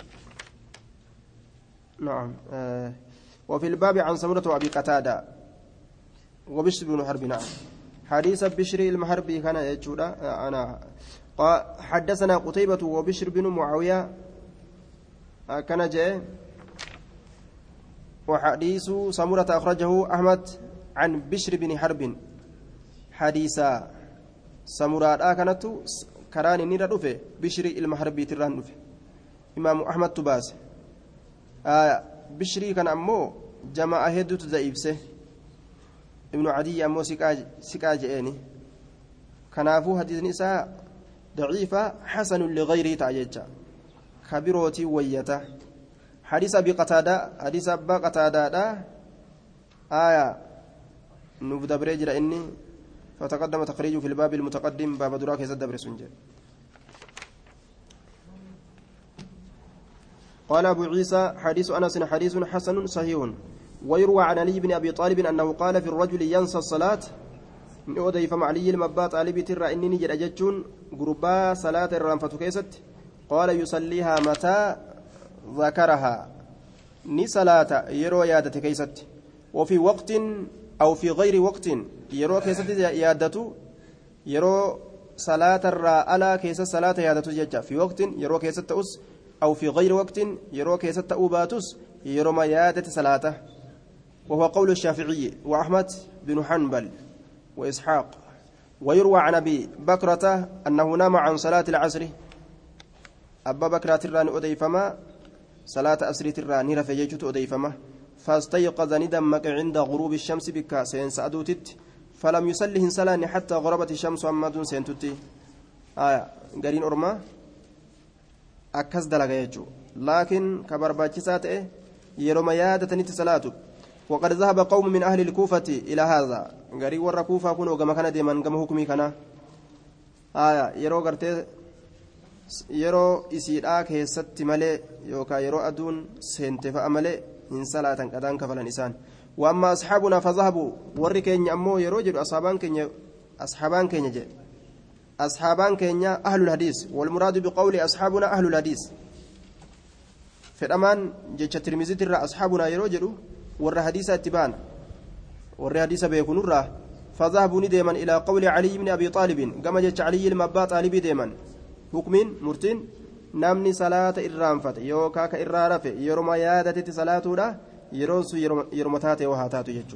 نعم آه وفي الباب عن سمرة وأبي قتادة وبشر بن حرب نعم. حديث بشر المحربي كان يجود أنا حدثنا قتيبة وبشر بن معاوية كان جاء وحديث سمرة أخرجه أحمد عن بشر بن حرب حديث سمرة كانت كراني نيرا دفه بشر المحربي تران دفه إمام أحمد تباس آه بشري كان أمو جماعة هدو تزايبسه ابن عدي أمو سكاج إني كنافو حديث نساء ضعيفة حسن لغيره تعججا خبيروتي ويته. حديث أبي قتادة حديث أبا قتادة آية نبدأ بريجر إني فتقدم تخريجه في الباب المتقدم باب دراك يزد برسنجر. قال أبو عيسى حديث أنس حديث حسن صحيح. ويروى عن علي بن أبي طالب أنه قال في الرجل ينسى الصلاة من أودي فمع علي المبات علي بتر إني نجد أجتشون قربا صلاة الرانفة كيست قال يصليها متى ذكرها ني صلاة يرو يادة كيست وفي وقت أو في غير وقت يرو كيست يادة يرو صلاة الراء ألا كيس صلاة يادة ججة في وقت يرو كيست أس أو في غير وقت يرو كيست أوباتس يرو ما يادة صلاة وهو قول الشافعي وأحمد بن حنبل وإسحاق ويروى عن أبي بكرة أنه نام عن صلاة العصر أبا بكرة الران أديفما صلاة أسر الران رفيجت أديفما فاستيقظ ندمك عند غروب الشمس بك سينس أدوتت فلم يصلي سلان حتى غربت الشمس أما دون سينتتي آية قرين أرما أكس دلغا يجو لكن كبرباتشسات يروم يادة نت صلاة وقد ذهب قوم من أهل الكوفة إلى هذا قري ور كوفة كنوا كما كان ديما كما حكمي كان آية يرو قرتي يرو إسيرا كيست ملي يوكا يرو أدون سنتفا ملي إن صلاة كدان كفلان إسان وأما أصحابنا فذهبوا ور كينيا أمو يرو جدو أصحابان كينيا أصحابان كينيا جي أصحابان كينيا أهل الحديث والمراد بقول أصحابنا أهل الحديث في الأمان جيتش ترمزي ترى أصحابنا يرو جدو ور حديث اتبان ور حديث بيكون الراه فذهبوا نديما إلى قول علي بن أبي طالب كما جيتش علي المبا طالب ديما حكمين مرتين نامني صلاة إرانفت يوكا كإرارف يرم يادة صلاة لا يرونس يرمتات وهاتات يجو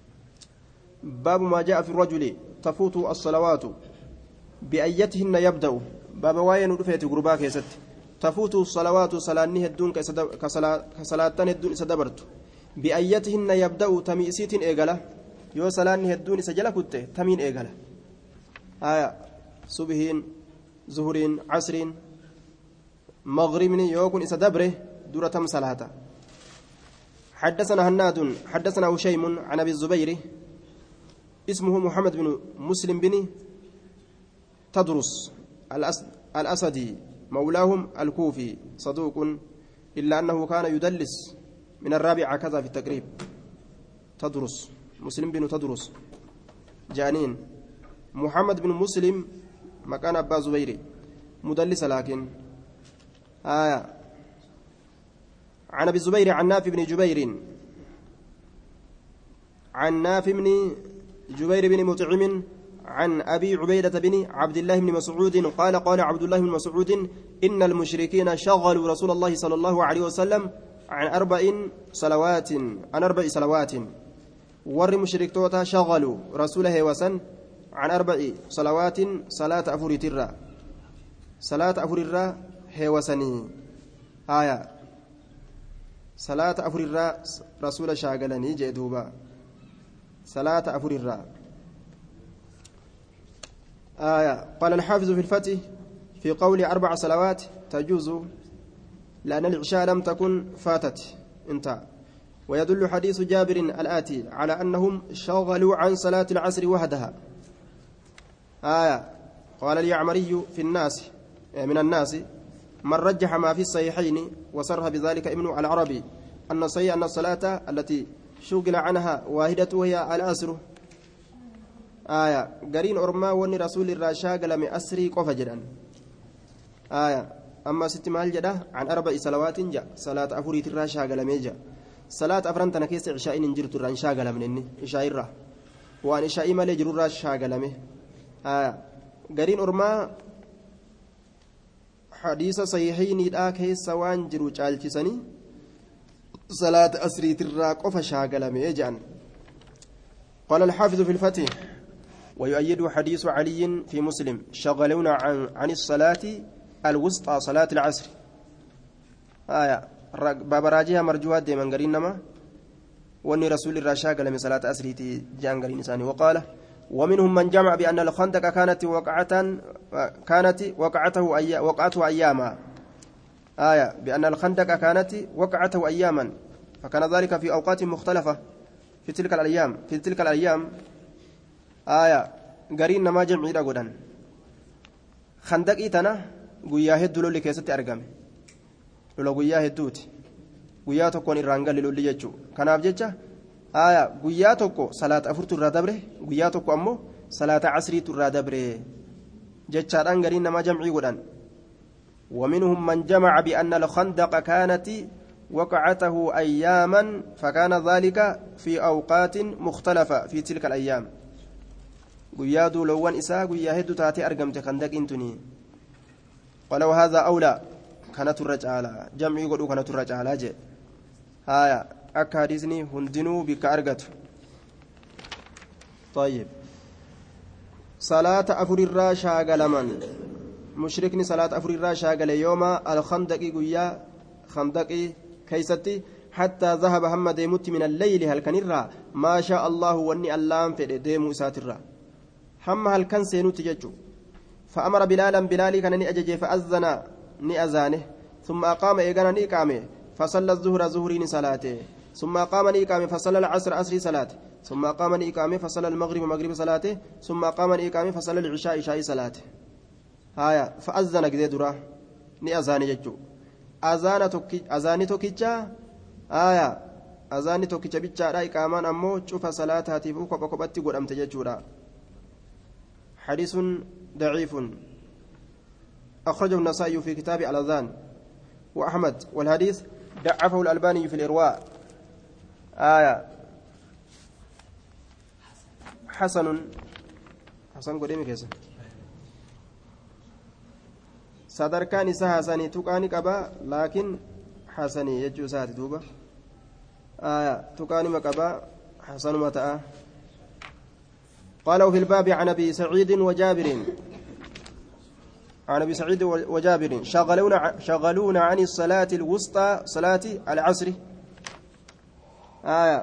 باب ما جاء في الرجل تفوت الصلوات بأيتهن يبدأ باب واين رفيت غرباك يا ست تفوت الصلوات صلاني هدون كصلاة هدون سدبرت بأيتهن يبدأ تميسيت إيغالا يو صلاني هدون سجلا كنت تمين إيغالا آية صبحين ظهرين عصرين مغربين يوكن إسدبره دورة صلاة حدثنا هناد حدثنا هشيم عن أبي الزبير اسمه محمد بن مسلم بن تدرس الأسدي مولاهم الكوفي صدوق إلا أنه كان يدلس من الرابعة كذا في التقريب تدرس مسلم بن تدرس جانين محمد بن مسلم مكان أبا زبير مدلس لكن آية عن أبي الزبير عن نافع بن جبير عن نافع بن جبير بن مطعم عن أبي عبيدة بن عبد الله بن مسعود قال قال عبد الله بن مسعود إن المشركين شغلوا رسول الله صلى الله عليه وسلم عن أربع صلوات عن أربع صلوات ور مشرك توتا شغلوا رسوله وسن عن أربع صلوات صلاة أفور ترى صلاة أفور الرا هوسني آية صلاة أفور الرا رسول شاغلني جدوبا صلاة أفور الرا آية قال الحافظ في الفتح في قول أربع صلوات تجوز لأن العشاء لم تكن فاتت انتهى ويدل حديث جابر الآتي على أنهم شغلوا عن صلاة العصر وحدها آية قال اليعمري في الناس من الناس من رجح ما في الصحيحين وصرح بذلك ابن العربي أن الصحيح أن الصلاة التي شغل عنها واحدة وهي الأسر آية قرين أرما وني رسول الراشاق لم أسري قفجرا آية أما ست مال جدا عن أربع صلوات جاء صلاة أفوريت الراشاق لم يجا صلاة أفرنتنا كيس عشاء نجرت الراشاق لم نني إشاء الرا وأن إشاء ما لجر الراشاق لم آية قرين أرما حديث صحيحين إذا كيس سوان جرو جالتسني صلاة أسريت الراق وفشاق لم يجان قال الحافظ في الفتح ويؤيد حديث علي في مسلم شغلونا عن عن الصلاة الوسطى صلاة العصر آية باب راجيها مرجوات دي من قرين نما واني رسول الرشاق لم صلاة أسريتي جان قرين إنساني وقال ومنهم من جمع بأن الخندق كانت وقعة كانت وقعته أي وقعته أياما آية بأن الخندق كانت وقعته أياما فكان ذلك في أوقات مختلفة في تلك الأيام في تلك الأيام آية قرين ما جمعي رقودان خندق إيتنا قويا هدو لولي كيستي أرقامي لولا قويا هدوتي قويا تكون إرانقال لولي يجو كان أبجيجا آية قويا تكو صلاة أفرت الرادبره قويا تكو أمو صلاة عصري الرادبره جيجاران قرين ما جمعي قودان ومنهم من جمع بأن الخندق كانت وقعته أياما فكان ذلك في أوقات مختلفة في تلك الأيام قيادو لوان إساء قياهد تاتي أرقمت خندق انتني ولو هذا أولى كانت الرجالة جمع يقولوا كانت الرجالة جي هايا أكاديزني هندنو بك أرقت طيب صلاة أفر الراشا قلمان مشركني صلاة أفر الراشا قل يوم الخندق قيا خندقي كيستي حتى ذهب هم ديمت من الليل هل كنرا ما شاء الله واني اللام في ديمو ساترا هم هل كان سينو تججو فأمر بلالا بلالي كان نأجج فأذن نأذانه ثم أقام إيقانا نيقامه فصلى الظهر ظهرين صلاته ثم أقام نيقامه فصلى العصر عصر صلاته ثم أقام نيقامه فصلى المغرب مغرب صلاته ثم أقام نيقامه فصلى العشاء عشاء صلاته هايا فأذن قديدرا نأذان ججو أذان توكي أذان توكيجا آية أذان توكيجا بيتشارا إقامان أمو شوف صلاتها تيفو كوبا كوباتي قد أمتجا جورا حديث ضعيف أخرجه النسائي في كتاب الأذان وأحمد والحديث ضعفه الألباني في الإرواء آية حسن حسن قديم كيسا sadarkaan isaa haasanii tuqaani qaba laakiin hasanii jechuu isaati duuba tuqaanima qaba hasanuma ta'a قالوا في الباب عن ابي سعيد وجابر عن ابي سعيد وجابر شغلونا شغلونا عن الصلاة الوسطى صلاة العصر آية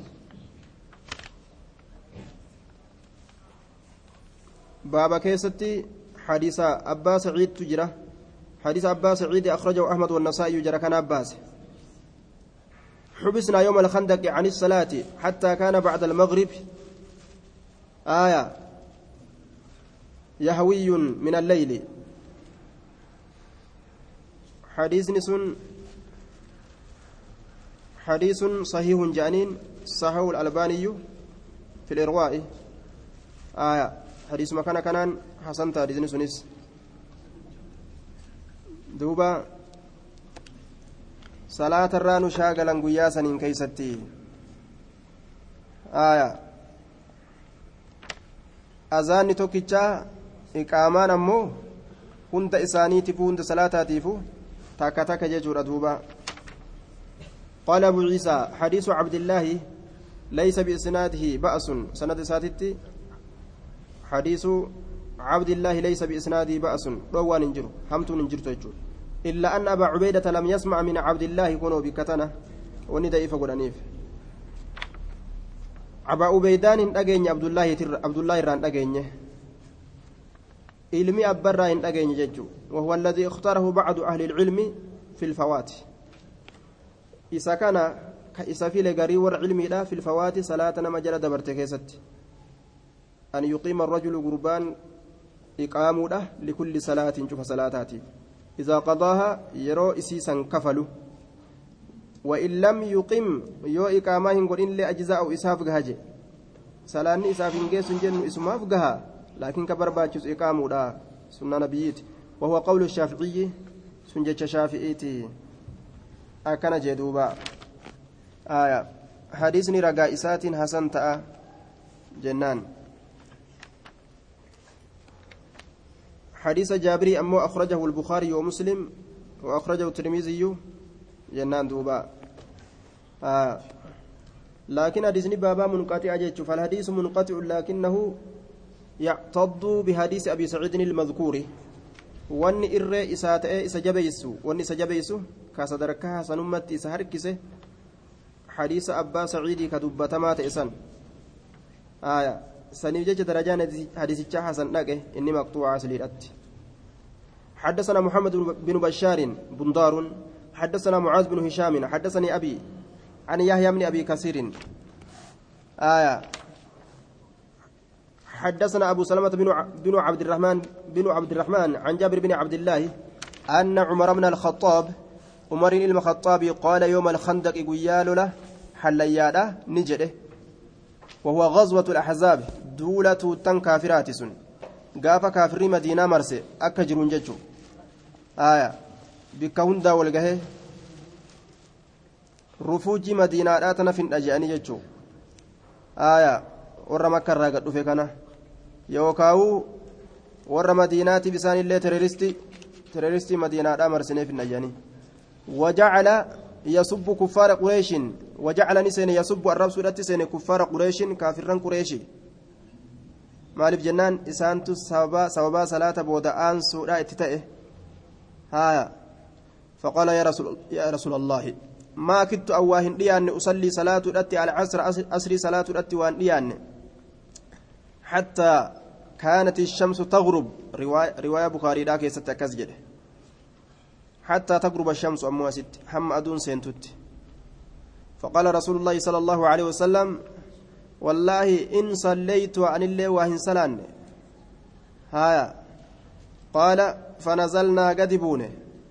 بابا كيستي حديث أبا سعيد تجرى حديث أبا سعيد أخرجه أحمد والنسائي جرى كان أباس حبسنا يوم الخندق عن الصلاة حتى كان بعد المغرب آية يهوي من الليل حديث نسن حديث صحيح جانين صحيح الألباني في الإرواء آية حديث مكان كانان حسن تاريزني سنس دوبا صلاة الرانو شاغلا قياسا إن كيستي آية أذان توكيتشا إقامان أمو هند إساني تفو هند صلاة تفو تاكا تاكا جيجور دوبا قال أبو عيسى حديث عبد الله ليس بإسناده بأس سند ساتتي حديث عبد الله ليس بإسناده بأس روان ننجر همت ننجر تجو إلا أن أبا عبيدة لم يسمع من عبد الله كونوا بكتنة وندى إفا قرانيف أبا عبيدان أجيني عبد الله تر عبد الله ران أجيني علمي أبرا إن أجيني ججو وهو الذي اختاره بعض أهل العلم في الفوات إذا كان إذا في لقري والعلم لا في الفوات صلاة مجرى دبرت كيست أن يقيم الرجل قربان إقامه له لكل صلاة شوف صلاتاتي إذا قضاها يرو إسيسا كفلوا وإن لم يقم يو إقامه قل إن لأجزاء إساف قهجي صلاة إساف إنجيس جن إسماف قها لكن كبر باجز إقامه له سنة نبيت وهو قول الشافعي سنجة شافعيتي أكن جدوبا آية حديثني رقائسات حسن تأ جنان حديث جابري أمو أخرجه البخاري ومسلم وأخرجه الترمذي جنان دوبا آه. لكن حديثني بابا منقطع أجيتش فالحديث منقطع لكنه يعتض بحديث أبي سعيد المذكور وان إر إسات إسا جبيسو وان إسا جبيسو كاسدركها سنمت إسا هركسه حديث أبا سعيد كدبتما تئسن آية سنيجج درجان حديث حسن نقه إني مقطوع سليلت حدثنا محمد بن بشار بندار حدثنا معاذ بن هشام حدثني أبي عن يحيى بن أبي كثير آية حدثنا أبو سلمة بن عبد الرحمن بن عبد الرحمن عن جابر بن عبد الله أن عمر بن الخطاب عمر المخطاب قال يوم الخندق قيال له حلياده نجده وهو غزوة الأحزاب دولة تن كافرات سن قاف كافري مدينة مرسي أكجرون ججو آية بكوندا والجهه رفوج مدينة آتنا في الأجاني جتشو آية ورا مكة راقد في كنا يوكاو ورا مدينة بسان الله تريرستي تريرستي مدينة آمر سنة في الأجاني وجعل يسب كفار قريش وجعل نسين يسب الرب سورة سين كفار قريش كافران قريشي مالف جنان إسانتو سببا سببا صلاة بودآن سورة اتتائه ها فقال يا رسول يا رسول الله ما كنت أواهن ليان أصلي صلاة الأتي على عصر أسري صلاة الأتي وأن ليان حتى كانت الشمس تغرب رواية, رواية بخاري ذاك يستكزجد حتى تغرب الشمس أموا ست حم أدون سينتوت فقال رسول الله صلى الله عليه وسلم والله إن صليت عن الله وهن سلان هايا قال فنزلنا قدبونه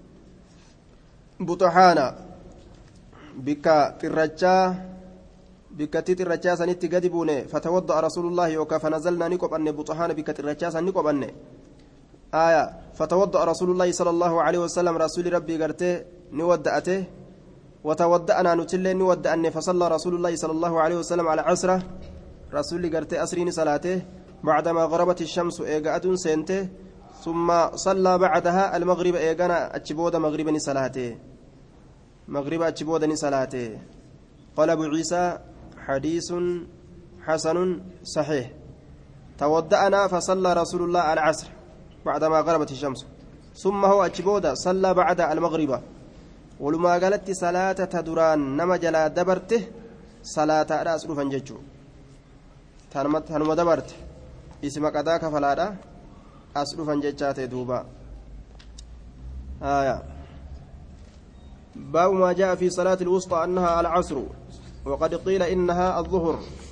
بطحانا بك ترجا بك ترجا سنتي قدبونه فتوضأ رسول الله وكا فنزلنا نقب أن بطحانا بك ترجا سنقب أن آية فتوضأ رسول الله صلى الله عليه وسلم رسول ربي قرته نودأته وتودأنا نتلي نودأني فصلى رسول الله صلى الله عليه وسلم على عصره رسول قرته أسرين صلاته بعدما غربت الشمس إيقاء سنته ثم صلى بعدها المغرب إيقانا أتشبود مغربا صلاته مغرب أتشبود صلاته قال أبو عيسى حديث حسن صحيح تودأنا فصلى رسول الله على العصر بعدما غربت الشمس ثم هو أتشبود صلى بعد المغرب ولما قالت صلاة تدران نما جلا دبرته صلاة رأس رفن ججو تنما دبرت اسمك أداك فلادا أسرفن ججات دوبا آية باب ما جاء في صلاة الوسطى أنها العصر وقد قيل إنها الظهر